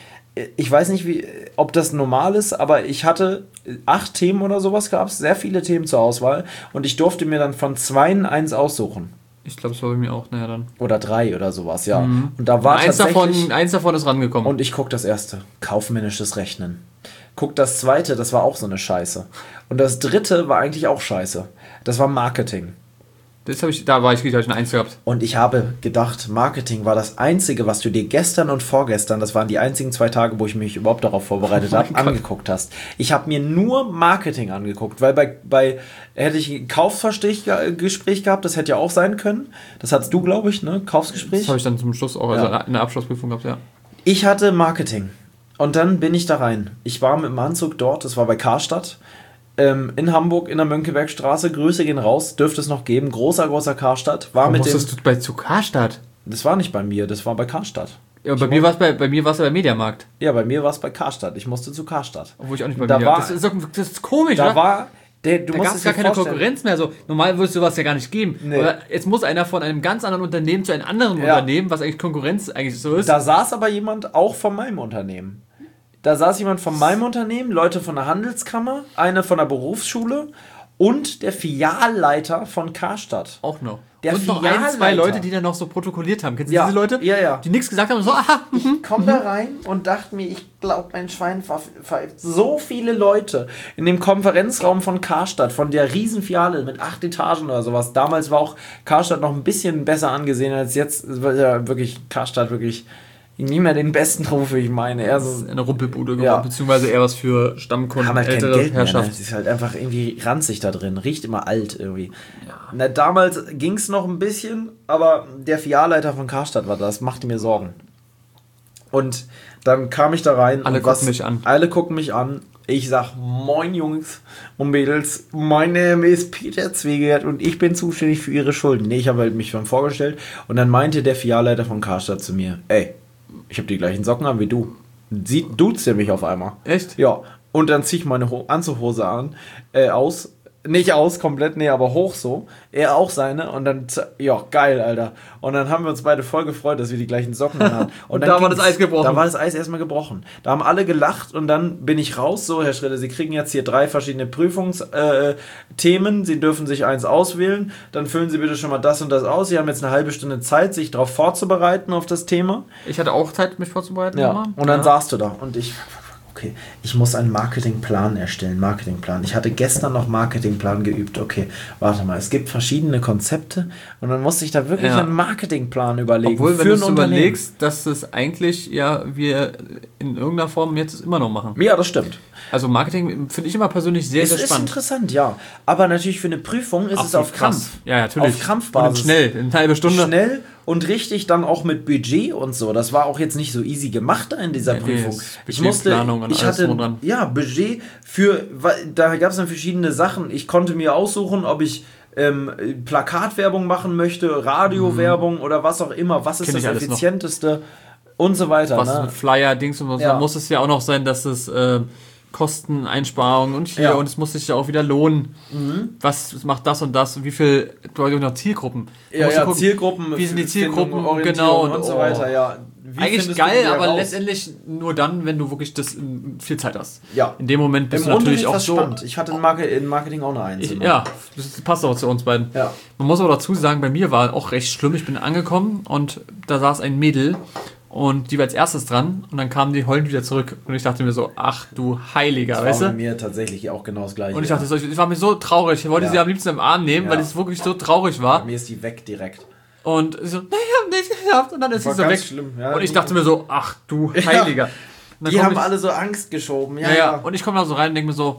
Ich weiß nicht, wie, ob das normal ist, aber ich hatte acht Themen oder sowas gab es, sehr viele Themen zur Auswahl und ich durfte mir dann von zweien eins aussuchen. Ich glaube, es war bei mir auch, naja, dann. Oder drei oder sowas, ja. Und da war eins, tatsächlich... davon, eins davon ist rangekommen. Und ich guck das erste, kaufmännisches Rechnen. Guck das zweite, das war auch so eine Scheiße. Und das dritte war eigentlich auch scheiße. Das war Marketing. das hab ich, da war ich, da hab ich eine Eins gehabt. Und ich habe gedacht, Marketing war das Einzige, was du dir gestern und vorgestern, das waren die einzigen zwei Tage, wo ich mich überhaupt darauf vorbereitet Oh habe, mein Gott. angeguckt hast. Ich habe mir nur Marketing angeguckt, weil bei, bei hätte ich ein Kaufgespräch gehabt, das hätte ja auch sein können. Das hattest du, glaube ich, ne? Kaufsgespräch. Das habe ich dann zum Schluss auch, also Ja. in der Abschlussprüfung gehabt, ja. Ich hatte Marketing. Und dann bin ich da rein. Ich war mit dem Anzug dort, das war bei Karstadt, ähm, in Hamburg, in der Mönckebergstraße. Grüße gehen raus, dürfte es noch geben. Großer, großer Karstadt. War mit dem, Musstest du bei zu Karstadt? das war nicht bei mir, das war bei Karstadt. Ja, und bei mir war es bei, bei mir war's ja bei Mediamarkt. Ja, bei mir war es bei Karstadt. Ich musste zu Karstadt. Obwohl ich auch nicht bei Da Mediamarkt. war- Das ist, doch- das ist komisch, Da oder? war, Der, du Da musst gab es es gar dir keine vorstellen. Konkurrenz mehr. So, normal würde es sowas ja gar nicht geben. Nee. Aber jetzt muss einer von einem ganz anderen Unternehmen zu einem anderen Ja. Unternehmen, was eigentlich Konkurrenz eigentlich so ist. Da saß aber jemand auch von meinem Unternehmen. Da saß jemand von meinem Unternehmen, Leute von der Handelskammer, eine von der Berufsschule und der Filialleiter von Karstadt. Auch noch. Der und noch ein, zwei Filialleiter. Leute, die dann noch so protokolliert haben. Kennst du Ja, diese Leute? ja, ja. Die nichts gesagt haben und so, aha, mhm. Komm da rein und dachte mir, ich glaube, mein Schwein ver- pfeift. So viele Leute in dem Konferenzraum von Karstadt, von der Riesenfiliale mit acht Etagen oder sowas. Damals war auch Karstadt noch ein bisschen besser angesehen als jetzt. Es war ja wirklich Karstadt wirklich nie mehr den besten Ruf, wie ich meine. Eher so eine Rumpelbude geworden, Ja. beziehungsweise eher was für Stammkunden, haben halt kein ältere Geld mehr, ne? Herrschaft. Es ist halt einfach irgendwie ranzig da drin. Riecht immer alt irgendwie. Na, damals ging es noch ein bisschen, aber der Filialleiter von Karstadt war das, machte mir Sorgen. Und dann kam ich da rein. Alle und was, gucken mich an. Alle gucken mich an. Ich sag, moin Jungs und Mädels, mein Name ist Peter Zwegert und ich bin zuständig für ihre Schulden. Nee, ich habe halt mich schon vorgestellt. Und dann meinte der Filialleiter von Karstadt zu mir, ey, ich habe die gleichen Socken an wie du. Sie duzt er mich auf einmal. Echt? Ja. Und dann ziehe ich meine Ho- Anzughose an, äh, aus. Nicht aus komplett, nee, aber hoch so. Er auch seine. Und dann, z- ja, geil, Alter. Und dann haben wir uns beide voll gefreut, dass wir die gleichen Socken hatten. Und dann da war ging's. das Eis gebrochen. Da war das Eis erstmal gebrochen. Da haben alle gelacht und dann bin ich raus. So, Herr Schritter, Sie kriegen jetzt hier drei verschiedene Prüfungsthemen. Äh, Themen. Sie dürfen sich eins auswählen. Dann füllen Sie bitte schon mal das und das aus. Sie haben jetzt eine halbe Stunde Zeit, sich darauf vorzubereiten auf das Thema. Ich hatte auch Zeit, mich vorzubereiten. Ja. nochmal. Und dann ja. saßt du da und ich, okay, ich muss einen Marketingplan erstellen, Marketingplan. Ich hatte gestern noch Marketingplan geübt. Okay, warte mal, es gibt verschiedene Konzepte und dann musste ich da wirklich Ja. einen Marketingplan überlegen. Obwohl, wenn für du ein es Unternehmen. überlegst, dass es eigentlich ja wir in irgendeiner Form jetzt immer noch machen. Ja, das stimmt. Also Marketing finde ich immer persönlich sehr, Es sehr ist spannend. interessant, ja. Aber natürlich für eine Prüfung ist es Absolut auf Krampf. krass. Ja, natürlich. Auf Krampfbasis. Und schnell, in einer halben Stunde. Schnell und richtig dann auch mit Budget und so. Das war auch jetzt nicht so easy gemacht da in dieser Nee, nee, Prüfung. es- Ich musste, Budgetplanung und ich alles hatte, drum und dran. ja, Budget für, weil da gab es dann verschiedene Sachen. Ich konnte mir aussuchen, ob ich ähm, Plakatwerbung machen möchte, Radiowerbung oder was auch immer. Was ist Kenn ich das alles noch. effizienteste und so weiter. Was ne? mit Flyer, Dings und so. Ja. Dann muss es ja auch noch sein, dass es äh, Kosteneinsparungen und hier Ja. und es muss sich ja auch wieder lohnen. Was macht das und das? Wie viel, du hast ja noch Zielgruppen. Du Ja, musst ja, gucken, Zielgruppen, wie sind die Findung, Zielgruppen, Orientierung genau, und, und so oh. weiter. Ja. Wie Eigentlich findest du geil, die aber heraus? letztendlich nur dann, wenn du wirklich das in viel Zeit hast. Ja. In dem Moment bist Im du natürlich Unterricht auch war's so. spannend. Ich hatte in, Marke, in Marketing auch eine Eins. Ich, immer. ja, das passt auch zu uns beiden. Ja. Man muss aber dazu sagen, bei mir war auch recht schlimm. Ich bin angekommen und da saß ein Mädel und die war als erstes dran und dann kamen die heulend wieder zurück und ich dachte mir so, ach du Heiliger, Das weißt war bei du? mir tatsächlich auch genau das Gleiche. Und ich dachte so, ich war mir so traurig. Ich wollte Ja. sie am liebsten im Arm nehmen, Ja. weil es wirklich so traurig war. Bei mir ist die weg direkt. Und ich so, nein, ich hab nicht geschafft. Und dann ist sie War so ganz weg. schlimm, ja. Und ich dachte mir so, ach du Ja. Heiliger. Und dann Die komm haben ich, alle so Angst geschoben. Ja, ja, ja. ja. Und ich komme da so rein und denke mir so,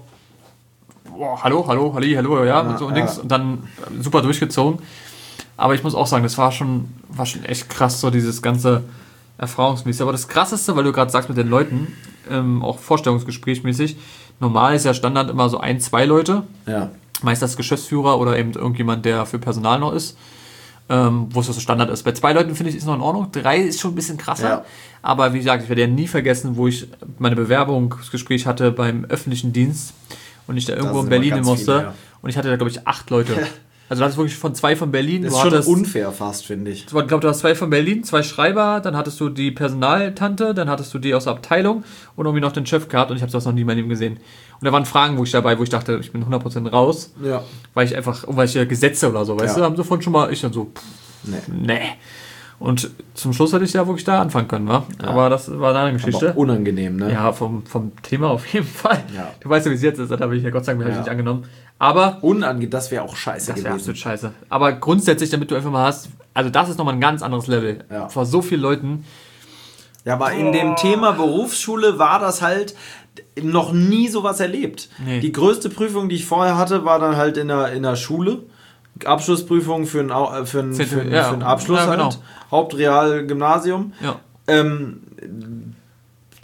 boah, hallo, hallo, halli, hallo, ja, und so und ja. Dings. Und dann äh, super durchgezogen. Aber ich muss auch sagen, das war schon, war schon echt krass, so dieses ganze erfahrungsmäßig. Aber das Krasseste, weil du gerade sagst mit den Leuten, ähm, auch vorstellungsgesprächmäßig, normal ist ja Standard immer so ein, zwei Leute. ja. Meist das Geschäftsführer oder eben irgendjemand, der für Personal noch ist, ähm, wo es so Standard ist. Bei zwei Leuten finde ich, ist noch in Ordnung. Drei ist schon ein bisschen krasser. Ja. Aber wie gesagt, ich werde ja nie vergessen, wo ich meine Bewerbungsgespräch hatte beim öffentlichen Dienst und ich da irgendwo sind in Berlin immer ganz musste. viele, ja. Und ich hatte da, glaube ich, acht Leute. Also du hattest wirklich von zwei von Berlin. Das du ist schon hattest, unfair fast, finde ich. ich glaube, du hast zwei von Berlin, zwei Schreiber, dann hattest du die Personaltante, dann hattest du die aus der Abteilung und irgendwie noch den Chef gehabt und ich habe das noch nie in meinem Leben gesehen. Und da waren Fragen, wo ich dabei, wo ich dachte, ich bin hundert Prozent raus, Ja. weil ich einfach, irgendwelche Gesetze oder so, weißt Ja. du, haben sofort schon mal, ich dann so, pff, Nee. nee. Und zum Schluss hätte ich ja wirklich da anfangen können, wa? Aber das war eine andere Geschichte. Aber unangenehm, ne? Ja, vom, vom Thema auf jeden Fall. Ja. Du weißt ja, wie es jetzt ist, das habe ich ja Gott sei Dank Ja. nicht angenommen. Aber Unangenehm, das wäre auch scheiße das wäre gewesen. absolut scheiße. Aber grundsätzlich, damit du einfach mal hast, also das ist nochmal ein ganz anderes Level. Ja. Vor so vielen Leuten. Ja, aber in dem Thema Berufsschule war das halt noch nie sowas erlebt. Nee. Die größte Prüfung, die ich vorher hatte, war dann halt in der, in der Schule. Abschlussprüfung für einen, Au- äh, für einen, für Zehnte- einen, ja. für einen Abschluss Ja, genau. halt. Hauptreal, Gymnasium. Ja. Ähm,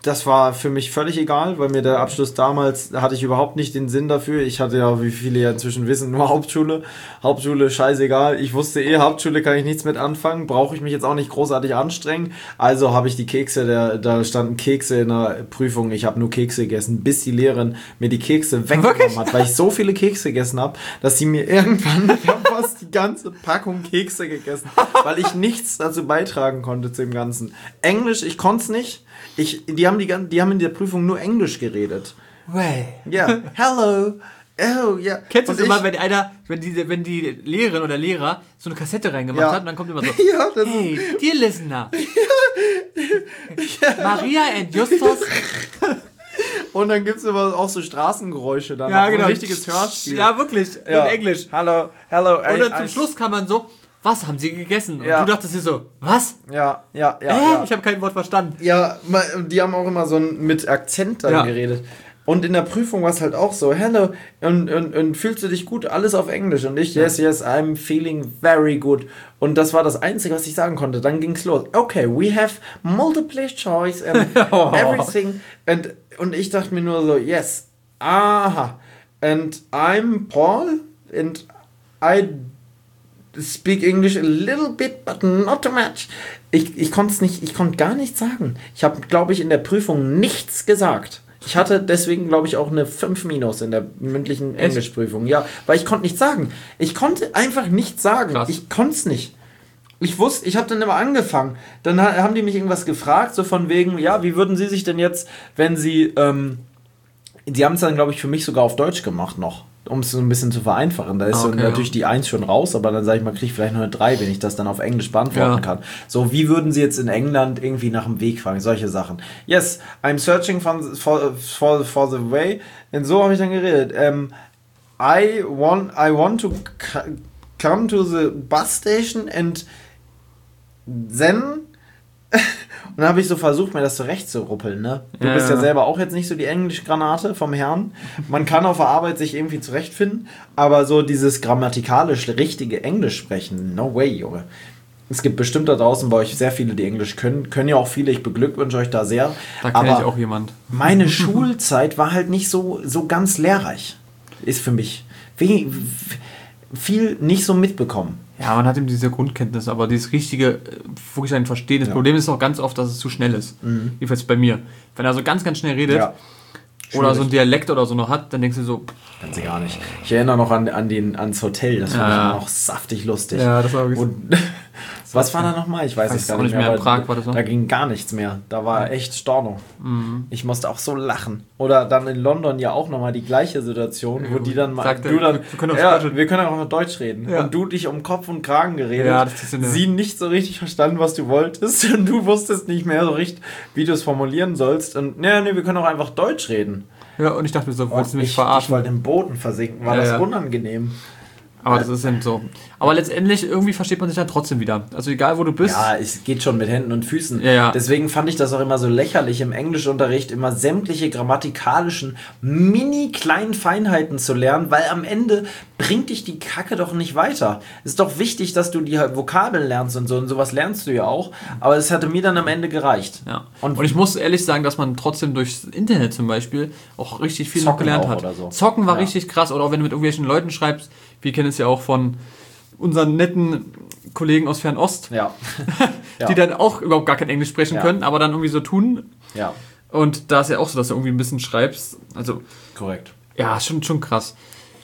das war für mich völlig egal, weil mir der Abschluss damals, da hatte ich überhaupt nicht den Sinn dafür. Ich hatte ja, wie viele ja inzwischen wissen, nur Hauptschule. Hauptschule, scheißegal. Ich wusste eh, Hauptschule kann ich nichts mit anfangen. Brauche ich mich jetzt auch nicht großartig anstrengen. Also habe ich die Kekse, der, da standen Kekse in der Prüfung. Ich habe nur Kekse gegessen, bis die Lehrerin mir die Kekse weggenommen Wirklich? hat, weil ich so viele Kekse gegessen habe, dass sie mir irgendwann fast die ganze Packung Kekse gegessen, weil ich nichts dazu beitragen konnte zu dem Ganzen. Englisch, ich konnte es nicht. Ich, die, haben die, die haben in der Prüfung nur Englisch geredet. Way. Ja, yeah. Hello. Oh, ja. Kennst du es Und immer, ich- wenn einer, wenn die, wenn die Lehrerin oder Lehrer so eine Kassette reingemacht Ja. hat und dann kommt immer so, Ja, das hey, dear listener, Maria and Justus. Und dann gibt es immer auch so Straßengeräusche dann. Ja, auch genau. Ein richtiges Hörspiel. Ja, wirklich, Ja. in Englisch. Hello, hello. Und dann zum Schluss kann man so, was haben sie gegessen? Und Ja. du dachtest dir so, was? Ja, ja, ja. Hä? ja. Ich habe kein Wort verstanden. Ja, ma- die haben auch immer so ein, mit Akzent dann Ja. geredet. Und in der Prüfung war es halt auch so, hello, und, und, und fühlst du dich gut? Alles auf Englisch. Und ich, yes, yes, I'm feeling very good. Und das war das Einzige, was ich sagen konnte. Dann ging's los. Okay, we have multiple choice and Oh. everything. And, und ich dachte mir nur so, yes, aha. And I'm Paul and I speak English a little bit, but not too much. Ich, ich konnte es nicht, ich konnte gar nichts sagen. Ich habe, glaube ich, in der Prüfung nichts gesagt. Ich hatte deswegen, glaube ich, auch eine fünf minus in der mündlichen Echt? Englischprüfung. Ja, weil ich konnte nichts sagen. Ich konnte einfach nichts sagen. Krass. Ich konnte es nicht. Ich wusste, ich habe dann immer angefangen. Dann ha- haben die mich irgendwas gefragt, so von wegen, ja, wie würden Sie sich denn jetzt, wenn Sie, ähm, Sie haben es dann, glaube ich, für mich sogar auf Deutsch gemacht noch, um es so ein bisschen zu vereinfachen. Da ist Ah, so okay, natürlich ja. die eins schon raus, aber dann sage ich mal, kriege ich vielleicht noch eine drei, wenn ich das dann auf Englisch beantworten Ja. kann. So, wie würden Sie jetzt in England irgendwie nach dem Weg fragen? Solche Sachen. Yes, I'm searching for, for, for, for the way. Und so habe ich dann geredet. Ähm, I want, I want to c- come to the bus station and then... Und dann habe ich so versucht, mir das zurechtzuruppeln, ne? Du Ja, bist ja ja. selber auch jetzt nicht so die Englischgranate vom Herrn. Man kann auf der Arbeit sich irgendwie zurechtfinden, aber so dieses grammatikalisch richtige Englisch sprechen, no way, Junge. Es gibt bestimmt da draußen bei euch sehr viele, die Englisch können. Können ja auch viele, ich beglückwünsche euch da sehr. Da kenne aber ich auch jemand. meine Schulzeit war halt nicht so, so ganz lehrreich. Ist für mich. Wie, viel nicht so mitbekommen. Ja, man hat eben diese Grundkenntnis, aber dieses richtige, äh, wirklich ein Verstehen. Das Ja. Problem ist auch ganz oft, dass es zu schnell ist. Mhm. Jedenfalls bei mir. Wenn er so ganz, ganz schnell redet Ja. oder so ein Schwierig. Dialekt oder so noch hat, dann denkst du so, Ganz gar nicht. Ich erinnere noch an, an den, ans Hotel, das fand Ja. ich auch saftig lustig. Ja, das war wirklich- Und, was war da nochmal? Ich weiß, Weiß es gar auch nicht nicht mehr. mehr. In aber Prag war das noch? Da ging gar nichts mehr. Da war echt Storno. mhm. Ich musste auch so lachen. Oder dann in London ja auch nochmal die gleiche Situation, wo die dann mal. Sagte, du dann, wir können auch ja, Deutsch- wir können auch noch Deutsch reden. Ja. Und du dich um Kopf und Kragen geredet. Ja, das ist so eine- Sie nicht so richtig verstanden, was du wolltest. Und du wusstest nicht mehr so richtig, wie du es formulieren sollst. Und nee, nee, wir können auch einfach Deutsch reden. ja, und ich dachte mir so, wolltest du mich ich, ich verarschen? wollte im Boden versinken. War Ja, das ja. unangenehm? Aber das ist eben so. Aber letztendlich, irgendwie versteht man sich dann trotzdem wieder. Also egal, wo du bist. Ja, es geht schon mit Händen und Füßen. Ja, ja. Deswegen fand ich das auch immer so lächerlich im Englischunterricht, immer sämtliche grammatikalischen, mini kleinen Feinheiten zu lernen, weil am Ende bringt dich die Kacke doch nicht weiter. Es ist doch wichtig, dass du die Vokabeln lernst und so, und sowas lernst du ja auch. Aber es hatte mir dann am Ende gereicht. Ja. Und- Und, ich muss ehrlich sagen, dass man trotzdem durchs Internet zum Beispiel auch richtig viel noch Zocken gelernt auch hat. oder so. Zocken war Ja. richtig krass. Oder auch wenn du mit irgendwelchen Leuten schreibst. Wir kennen es ja auch von unseren netten Kollegen aus Fernost, Ja. ja. die dann auch überhaupt gar kein Englisch sprechen Ja. können, aber dann irgendwie so tun. Ja, Und da ist ja auch so, dass du irgendwie ein bisschen schreibst. Also, korrekt. ja, schon, schon krass.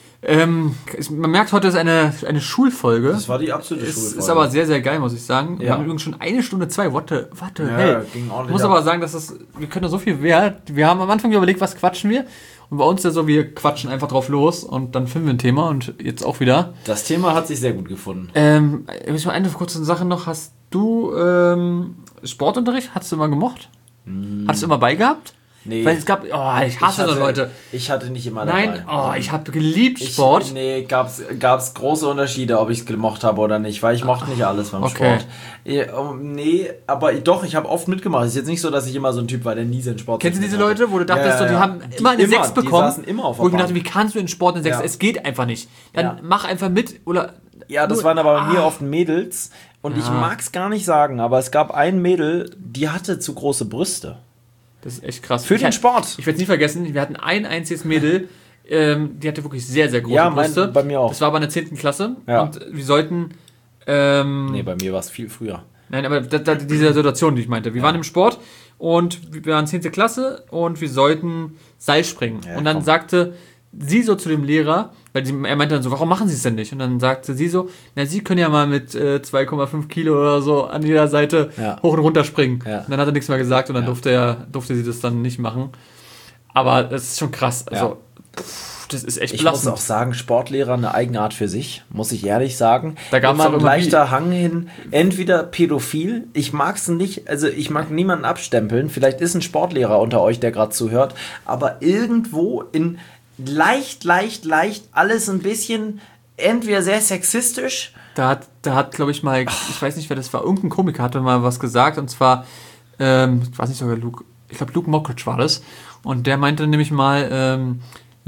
Ähm, es- man merkt, heute ist eine, eine Schulfolge. Das war die absolute Es Schulfolge. ist aber sehr, sehr geil, muss ich sagen. Wir Ja. haben übrigens schon eine Stunde zwei. Warte, warte, Ja, hey. ging ordentlich Ich muss ab. aber sagen, dass das, wir können da so viel Wert. Wir haben am Anfang überlegt, was quatschen wir. Und bei uns ja so, wir quatschen einfach drauf los und dann finden wir ein Thema und jetzt auch wieder. Das Thema hat sich sehr gut gefunden. Ähm, ich mal eine kurze Sache noch. Hast du ähm, Sportunterricht? Hast du immer gemocht? Hast du immer beigehabt? Hm. Nee. Weil es gab, oh, ich hasse hatte, so Leute. Ich hatte nicht immer dabei. Nein, oh, ich habe geliebt Ich, Sport. Nee, gab's, gab's große Unterschiede, ob ich es gemocht habe oder nicht, weil ich mochte nicht alles beim Okay. Sport. Ja, um, nee, aber doch, ich habe oft mitgemacht. Es ist jetzt nicht so, dass ich immer so ein Typ war, der nie seinen Sport Kennst du diese mitgemacht hat. Leute, wo du dachtest, Ja, ja, so, die ja. haben Die immer eine immer, sechs die bekommen? saßen immer auf der Wo ich mir Bank. dachte, wie kannst du in Sport eine sechs? Ja. Es geht einfach nicht. Dann Ja. mach einfach mit oder. Ja, das nur- waren aber bei mir Ah. oft Mädels und ich Ja. mag es gar nicht sagen, aber es gab ein Mädel, die hatte zu große Brüste. Das ist echt krass. Für ich den hat, Sport. Ich werde es nie vergessen, wir hatten ein einziges Mädel, ähm, die hatte wirklich sehr, sehr große Ja, mein, Brüste. bei mir auch. Das war aber in der zehnten Klasse. Ja. Und wir sollten... Ähm, Nee, bei mir war es viel früher. Nein, aber da, da, diese Situation, die ich meinte. Wir Ja. waren im Sport und wir waren zehnte Klasse und wir sollten Seil springen. Ja, und dann komm. sagte sie so zu dem Lehrer, weil sie, er meinte dann so, warum machen sie es denn nicht? Und dann sagte sie so, na, sie können ja mal mit äh, zwei Komma fünf Kilo oder so an jeder Seite Ja. hoch und runter springen. Ja. Und dann hat er nichts mehr gesagt und dann Ja. durfte, er, durfte sie das dann nicht machen. Aber das ist schon krass. Also, Ja. pff, das ist echt Ich muss belastend. auch sagen, Sportlehrer eine Eigenart für sich, muss ich ehrlich sagen. Da gab's immer auch ein immer leichter Hang hin, entweder pädophil, ich mag es nicht, also ich mag niemanden abstempeln, vielleicht ist ein Sportlehrer unter euch, der gerade zuhört, aber irgendwo in leicht, leicht, leicht alles ein bisschen entweder sehr sexistisch. Da hat, da hat glaube ich mal, ich weiß nicht, wer das war, irgendein Komiker hatte mal was gesagt und zwar, ähm, ich weiß nicht sogar Luke, ich glaube Luke Mockridge war das und der meinte nämlich mal, ähm,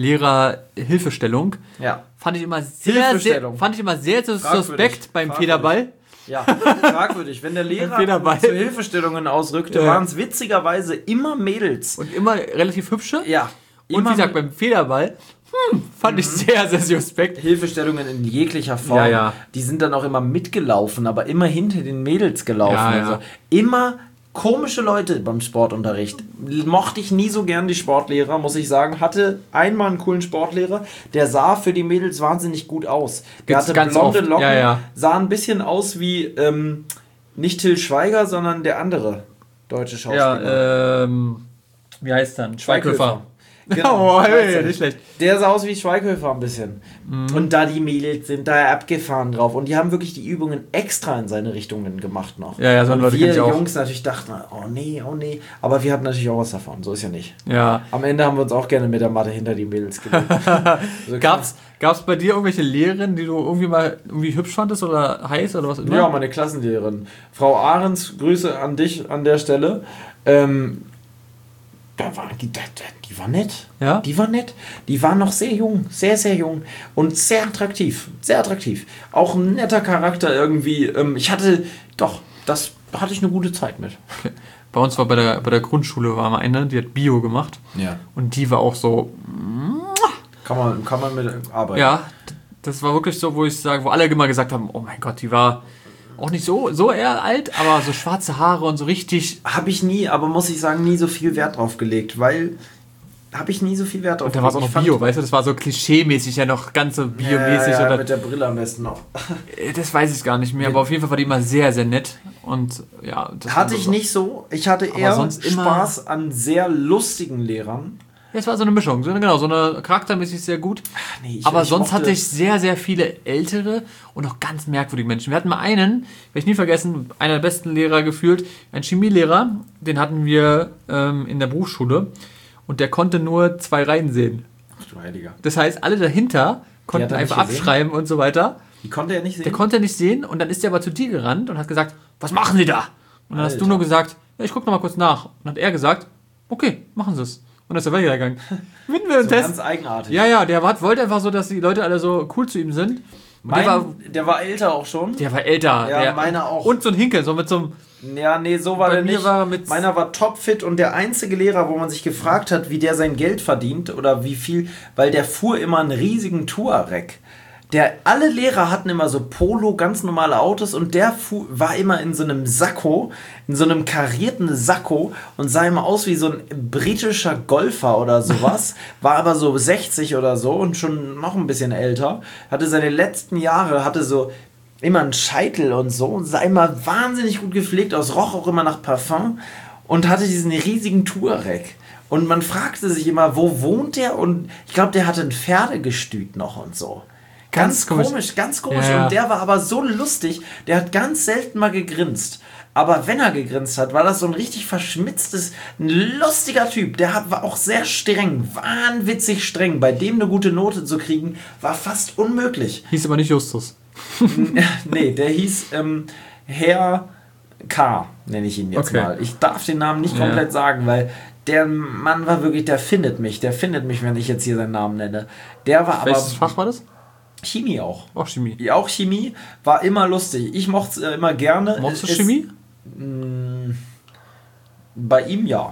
Lehrer-Hilfestellung. Ja. Fand ich immer sehr, sehr, Hilfestellung. fand ich immer sehr, sehr Fragwürdig. suspekt beim Fragwürdig. Federball. Ja, fragwürdig. Wenn der Lehrer Federball. zu Hilfestellungen ausrückte, Ja. waren es witzigerweise immer Mädels. Und immer relativ hübsche. Ja. Und immer wie gesagt, beim Federball, hm, fand ich sehr, sehr suspekt. Hilfestellungen in jeglicher Form. Ja, ja. Die sind dann auch immer mitgelaufen, aber immer hinter den Mädels gelaufen. Ja, ja. Also immer komische Leute beim Sportunterricht. Mochte ich nie so gern die Sportlehrer, muss ich sagen. Hatte einmal einen coolen Sportlehrer, der sah für die Mädels wahnsinnig gut aus. Der Gibt's hatte ganz blonde oft. Locken, Ja, ja. sah ein bisschen aus wie ähm, nicht Till Schweiger, sondern der andere deutsche Schauspieler. Ja, ähm, wie heißt dann? Schweighöfer. Genau, Oh, hey, Schweizer. nicht schlecht. Der sah aus wie Schweighöfer ein bisschen. Und da die Mädels sind da abgefahren drauf. Und die haben wirklich die Übungen extra in seine Richtungen gemacht noch. Ja, ja, so und Leute kenn wir ich auch. Jungs natürlich dachten, oh nee, oh nee. Aber wir hatten natürlich auch was davon. So ist ja nicht. Ja. Am Ende haben wir uns auch gerne mit der Matte hinter die Mädels gelegt. Also, Gab's, gab's bei dir irgendwelche Lehrerinnen, die du irgendwie mal irgendwie hübsch fandest oder heiß oder was immer? Ja, meine Klassenlehrerin. Frau Ahrens, Grüße an dich an der Stelle. Ähm, da war, die, die, die war nett. Ja? Die war nett. Die war noch sehr jung, sehr, sehr jung und sehr attraktiv. Sehr attraktiv. Auch ein netter Charakter irgendwie. Ähm, ich hatte, doch, das hatte ich eine gute Zeit mit. Okay. Bei uns war bei der, bei der Grundschule war mal eine, die hat Bio gemacht. Ja. Und die war auch so, Kann man, kann man mit arbeiten. ja, das war wirklich so, wo ich sage, wo alle immer gesagt haben, oh mein Gott, die war auch nicht so, so eher alt, aber so schwarze Haare und so richtig. Habe ich nie, aber muss ich sagen, nie so viel Wert drauf gelegt, weil habe ich nie so viel Wert drauf Und da war es auch gelegt. noch Ich Bio, fand- weißt du, das war so klischee-mäßig ja noch ganz so biomäßig. ja, ja, oder, mit der Brille am besten noch. das weiß ich gar nicht mehr, aber auf jeden Fall war die immer sehr, sehr nett. Und ja, das Hatte war ich so, nicht so. Ich hatte eher sonst immer- Spaß an sehr lustigen Lehrern. Ja, es war so eine Mischung, so eine, genau, so eine charaktermäßig sehr gut. Nee, ich- aber ich sonst mochte- hatte ich sehr, sehr viele ältere und auch ganz merkwürdige Menschen. Wir hatten mal einen, werde ich nie vergessen, einer der besten Lehrer gefühlt, ein Chemielehrer, den hatten wir ähm, in der Berufsschule und der konnte nur zwei Reihen sehen. Ach du Heiliger. Das heißt, alle dahinter konnten hat er nicht einfach gesehen? abschreiben und so weiter. Die konnte er nicht sehen. Der konnte er nicht sehen und dann ist er aber zu dir gerannt und hat gesagt, was machen Sie da? Und dann hast du Alter. nur gesagt, ja, ich gucke noch mal kurz nach. Und dann hat er gesagt, okay, machen Sie es. Und dann ist er weitergegangen. Finden wir einen so Test. ganz eigenartig. Ja, ja, der hat, wollte einfach so, dass die Leute alle so cool zu ihm sind. Und mein, der, war, der war älter auch schon. der war älter. Ja, der, meiner auch. Und so ein Hinkel, so mit so einem... Ja, nee, so war Bei der mir nicht. war er mit- Meiner war topfit und der einzige Lehrer, wo man sich gefragt hat, wie der sein Geld verdient oder wie viel, weil der fuhr immer einen riesigen Touareg. Der, alle Lehrer hatten immer so Polo, ganz normale Autos und der fuhr, war immer in so einem Sakko, in so einem karierten Sakko und sah immer aus wie so ein britischer Golfer oder sowas, war aber so sechzig oder so und schon noch ein bisschen älter, hatte seine letzten Jahre, hatte so immer einen Scheitel und so und sah immer wahnsinnig gut gepflegt aus, roch auch immer nach Parfum und hatte diesen riesigen Touareg. Und man fragte sich immer, wo wohnt der? Und ich glaube, der hatte ein Pferdegestüt noch und so. Ganz, Ganz komisch. komisch, ganz komisch. Ja, ja. Und der war aber so lustig, der hat ganz selten mal gegrinst. Aber wenn er gegrinst hat, war das so ein richtig verschmitztes, ein lustiger Typ. Der hat, war auch sehr streng, wahnwitzig streng. Bei dem eine gute Note zu kriegen, war fast unmöglich. Hieß aber nicht Justus. Nee, der hieß ähm, Herr K., nenne ich ihn jetzt Okay. mal. Ich darf den Namen nicht Ja. komplett sagen, weil der Mann war wirklich, der findet mich. Der findet mich, wenn ich jetzt hier seinen Namen nenne. Der war aber Welches Fach war das? Chemie auch. Auch Chemie. Ja, auch Chemie war immer lustig. Ich mochte es äh, immer gerne. Mochtest du Es- Chemie? mh, bei ihm ja.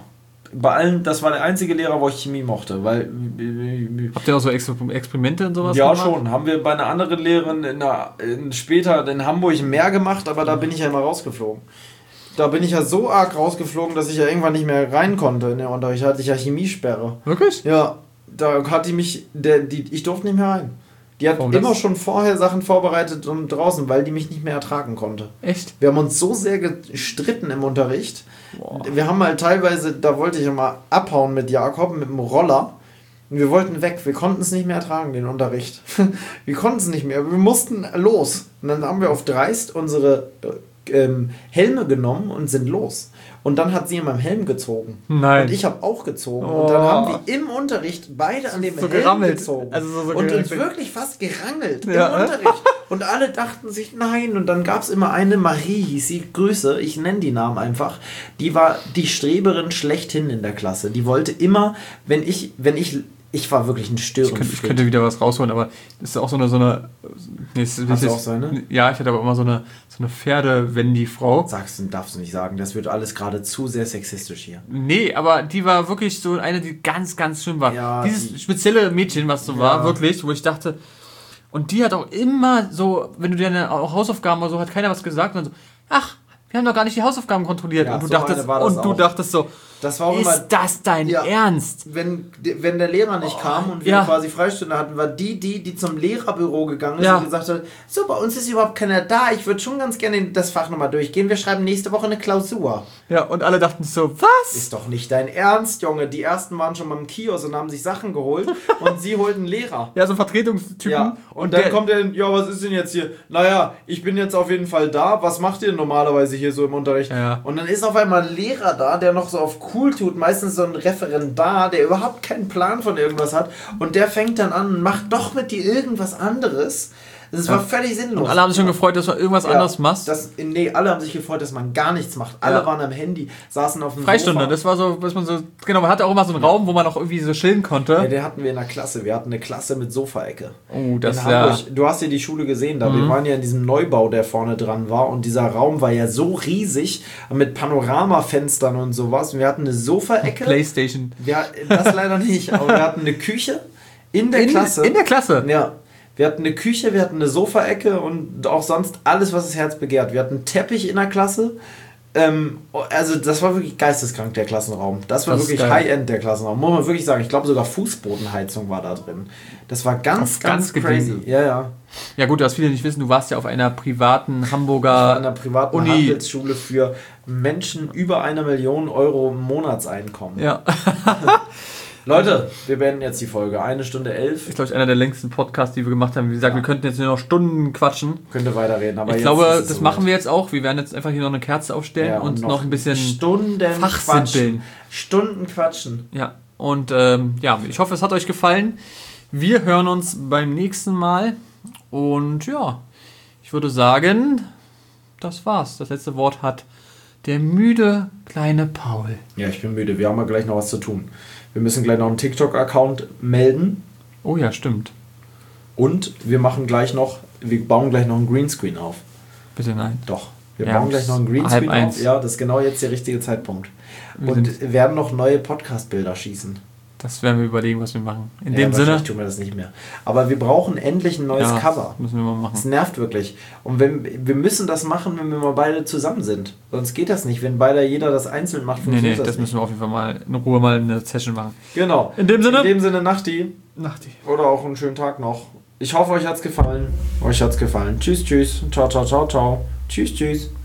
bei allen, das war der einzige Lehrer, wo ich Chemie mochte, weil... Habt ihr auch so Ex- Experimente und sowas Ja, gemacht? schon. Haben wir bei einer anderen Lehrerin in der, in, später in Hamburg mehr gemacht, aber da bin ich ja immer rausgeflogen. Da bin ich ja so arg rausgeflogen, dass ich ja irgendwann nicht mehr rein konnte in den Unterricht. Da hatte ich ja Chemiesperre. Wirklich? Ja, da hat die mich... Der, die, ich durfte nicht mehr rein. Die hat Warum immer das? schon vorher Sachen vorbereitet und draußen, weil die mich nicht mehr ertragen konnte. Echt? Wir haben uns so sehr gestritten im Unterricht. Boah. Wir haben halt teilweise, da wollte ich immer abhauen mit Jakob, mit dem Roller. Und wir wollten weg. Wir konnten es nicht mehr ertragen, den Unterricht. Wir konnten es nicht mehr. Wir mussten los. Und dann haben wir auf dreist unsere ähm, Helme genommen und sind los. Und dann hat sie in meinem Helm gezogen. Nein. Und ich habe auch gezogen. Oh. Und dann haben wir im Unterricht beide an dem So Helm gerammelt. gezogen. Also so, so und uns gerangelt. wirklich fast gerangelt Ja. im Unterricht. Und alle dachten sich, nein. Und dann gab es immer eine, Marie hieß sie, Grüße, ich nenne die Namen einfach. Die war die Streberin schlechthin in der Klasse. Die wollte immer, wenn ich, wenn ich, ich war wirklich ein Ich könnte, ich Störenfried. könnte wieder was rausholen, aber das ist auch so eine, so eine, nee, das ist, Hast du das auch so eine? Ja, ich hatte aber immer so eine, so eine Pferde-Wendy-Frau. Sagst du, darfst du nicht sagen. Das wird alles gerade zu sehr sexistisch hier. Nee, aber die war wirklich so eine, die ganz, ganz schlimm war. Ja, Dieses die- spezielle Mädchen, was so Ja. war, wirklich, wo ich dachte, und die hat auch immer so, wenn du dir eine auch Hausaufgaben oder so, hat keiner was gesagt, und dann so, ach, wir haben doch gar nicht die Hausaufgaben kontrolliert. Ja, und du so dachtest, eine war das und du auch. dachtest so, Das war auch ist immer... das dein Ja. Ernst? Wenn, wenn der Lehrer nicht kam und wir ja. quasi Freistunde hatten, war die, die, die zum Lehrerbüro gegangen ist Ja. und gesagt hat, so, bei uns ist überhaupt keiner da, ich würde schon ganz gerne das Fach nochmal durchgehen, wir schreiben nächste Woche eine Klausur. Ja, und alle dachten so, was? Ist doch nicht dein Ernst, Junge. Die ersten waren schon mal im Kiosk und haben sich Sachen geholt und sie holten Lehrer. Ja, so Vertretungstypen. Ja, und, dann kommt er, ja, was ist denn jetzt hier? Naja, ich bin jetzt auf jeden Fall da. Was macht ihr normalerweise hier so im Unterricht? Ja. Und dann ist auf einmal ein Lehrer da, der noch so auf cool tut, meistens so ein Referendar, der überhaupt keinen Plan von irgendwas hat. Und der fängt dann an und macht doch mit dir irgendwas anderes. Das war völlig sinnlos. Und alle haben sich schon gefreut, dass du irgendwas Ja, anderes machst. Das, nee, alle haben sich gefreut, dass man gar nichts macht. Alle Ja. waren am Handy, saßen auf dem Freistunde, Sofa. das war so, was man so, genau, man hatte auch immer so einen Raum, wo man auch irgendwie so chillen konnte. Ja, den hatten wir in der Klasse. Wir hatten eine Klasse mit Sofaecke. Oh, das in ist ja- Hamburg. Du hast ja die Schule gesehen, da. Wir waren ja in diesem Neubau, der vorne dran war. Und dieser Raum war ja so riesig mit Panoramafenstern und sowas. Und wir hatten eine Sofaecke. Playstation. Wir, das leider nicht, aber wir hatten eine Küche in der In, Klasse. in der Klasse? Ja. Wir hatten eine Küche, wir hatten eine Sofaecke und auch sonst alles, was das Herz begehrt. Wir hatten einen Teppich in der Klasse. Ähm, also das war wirklich geisteskrank, der Klassenraum. Das war Das ist wirklich geil. High-End, der Klassenraum. Muss man wirklich sagen. Ich glaube sogar Fußbodenheizung war da drin. Das war ganz, Auf ganz, ganz crazy. gediegen. Ja, ja. Ja gut, was viele nicht wissen, du warst ja auf einer privaten Ich war Hamburger in einer privaten Uni. Handelsschule für Menschen über eine Million Euro Monatseinkommen. Ja, Leute, wir beenden jetzt die Folge. Eine Stunde elf. ist glaube ich einer der längsten Podcasts, die wir gemacht haben. Wie gesagt, wir könnten jetzt nur noch Stunden quatschen. Könnte weiterreden, aber Ich jetzt glaube, ist es das soweit. machen wir jetzt auch. Wir werden jetzt einfach hier noch eine Kerze aufstellen Ja, und noch, ein bisschen Stunden fachsimpeln. quatschen. Stunden quatschen. Ja, und ähm, ja, ich hoffe, es hat euch gefallen. Wir hören uns beim nächsten Mal. Und ja, ich würde sagen, das war's. Das letzte Wort hat der müde kleine Paul. Ja, ich bin müde. Wir haben ja gleich noch was zu tun. Wir müssen gleich noch einen TikTok-Account melden. Oh ja, stimmt. Und wir machen gleich noch, wir bauen gleich noch einen Greenscreen auf. Bitte nein. Doch. Wir Ja, bauen gleich noch einen halb Greenscreen eins. auf. Ja, das ist genau jetzt der richtige Zeitpunkt. Wir Und sind- werden noch neue Podcast-Bilder schießen. Das werden wir überlegen, was wir machen. In Ja, dem Sinne, wahrscheinlich tun wir das nicht mehr. Aber wir brauchen endlich ein neues ja, Cover. müssen wir mal Das machen. nervt wirklich. Und wenn, wir müssen das machen, wenn wir mal beide zusammen sind. Sonst geht das nicht. Wenn beide jeder das einzeln macht, Nee, funktioniert nee, das das nicht. müssen wir auf jeden Fall mal in Ruhe mal eine Session machen. Genau. In dem Sinne? In dem Sinne, Nachti. Nachti. Oder auch einen schönen Tag noch. Ich hoffe, euch hat's gefallen. Euch hat's gefallen. Tschüss, tschüss. Ciao, ciao, ciao, ciao. Tschüss, tschüss.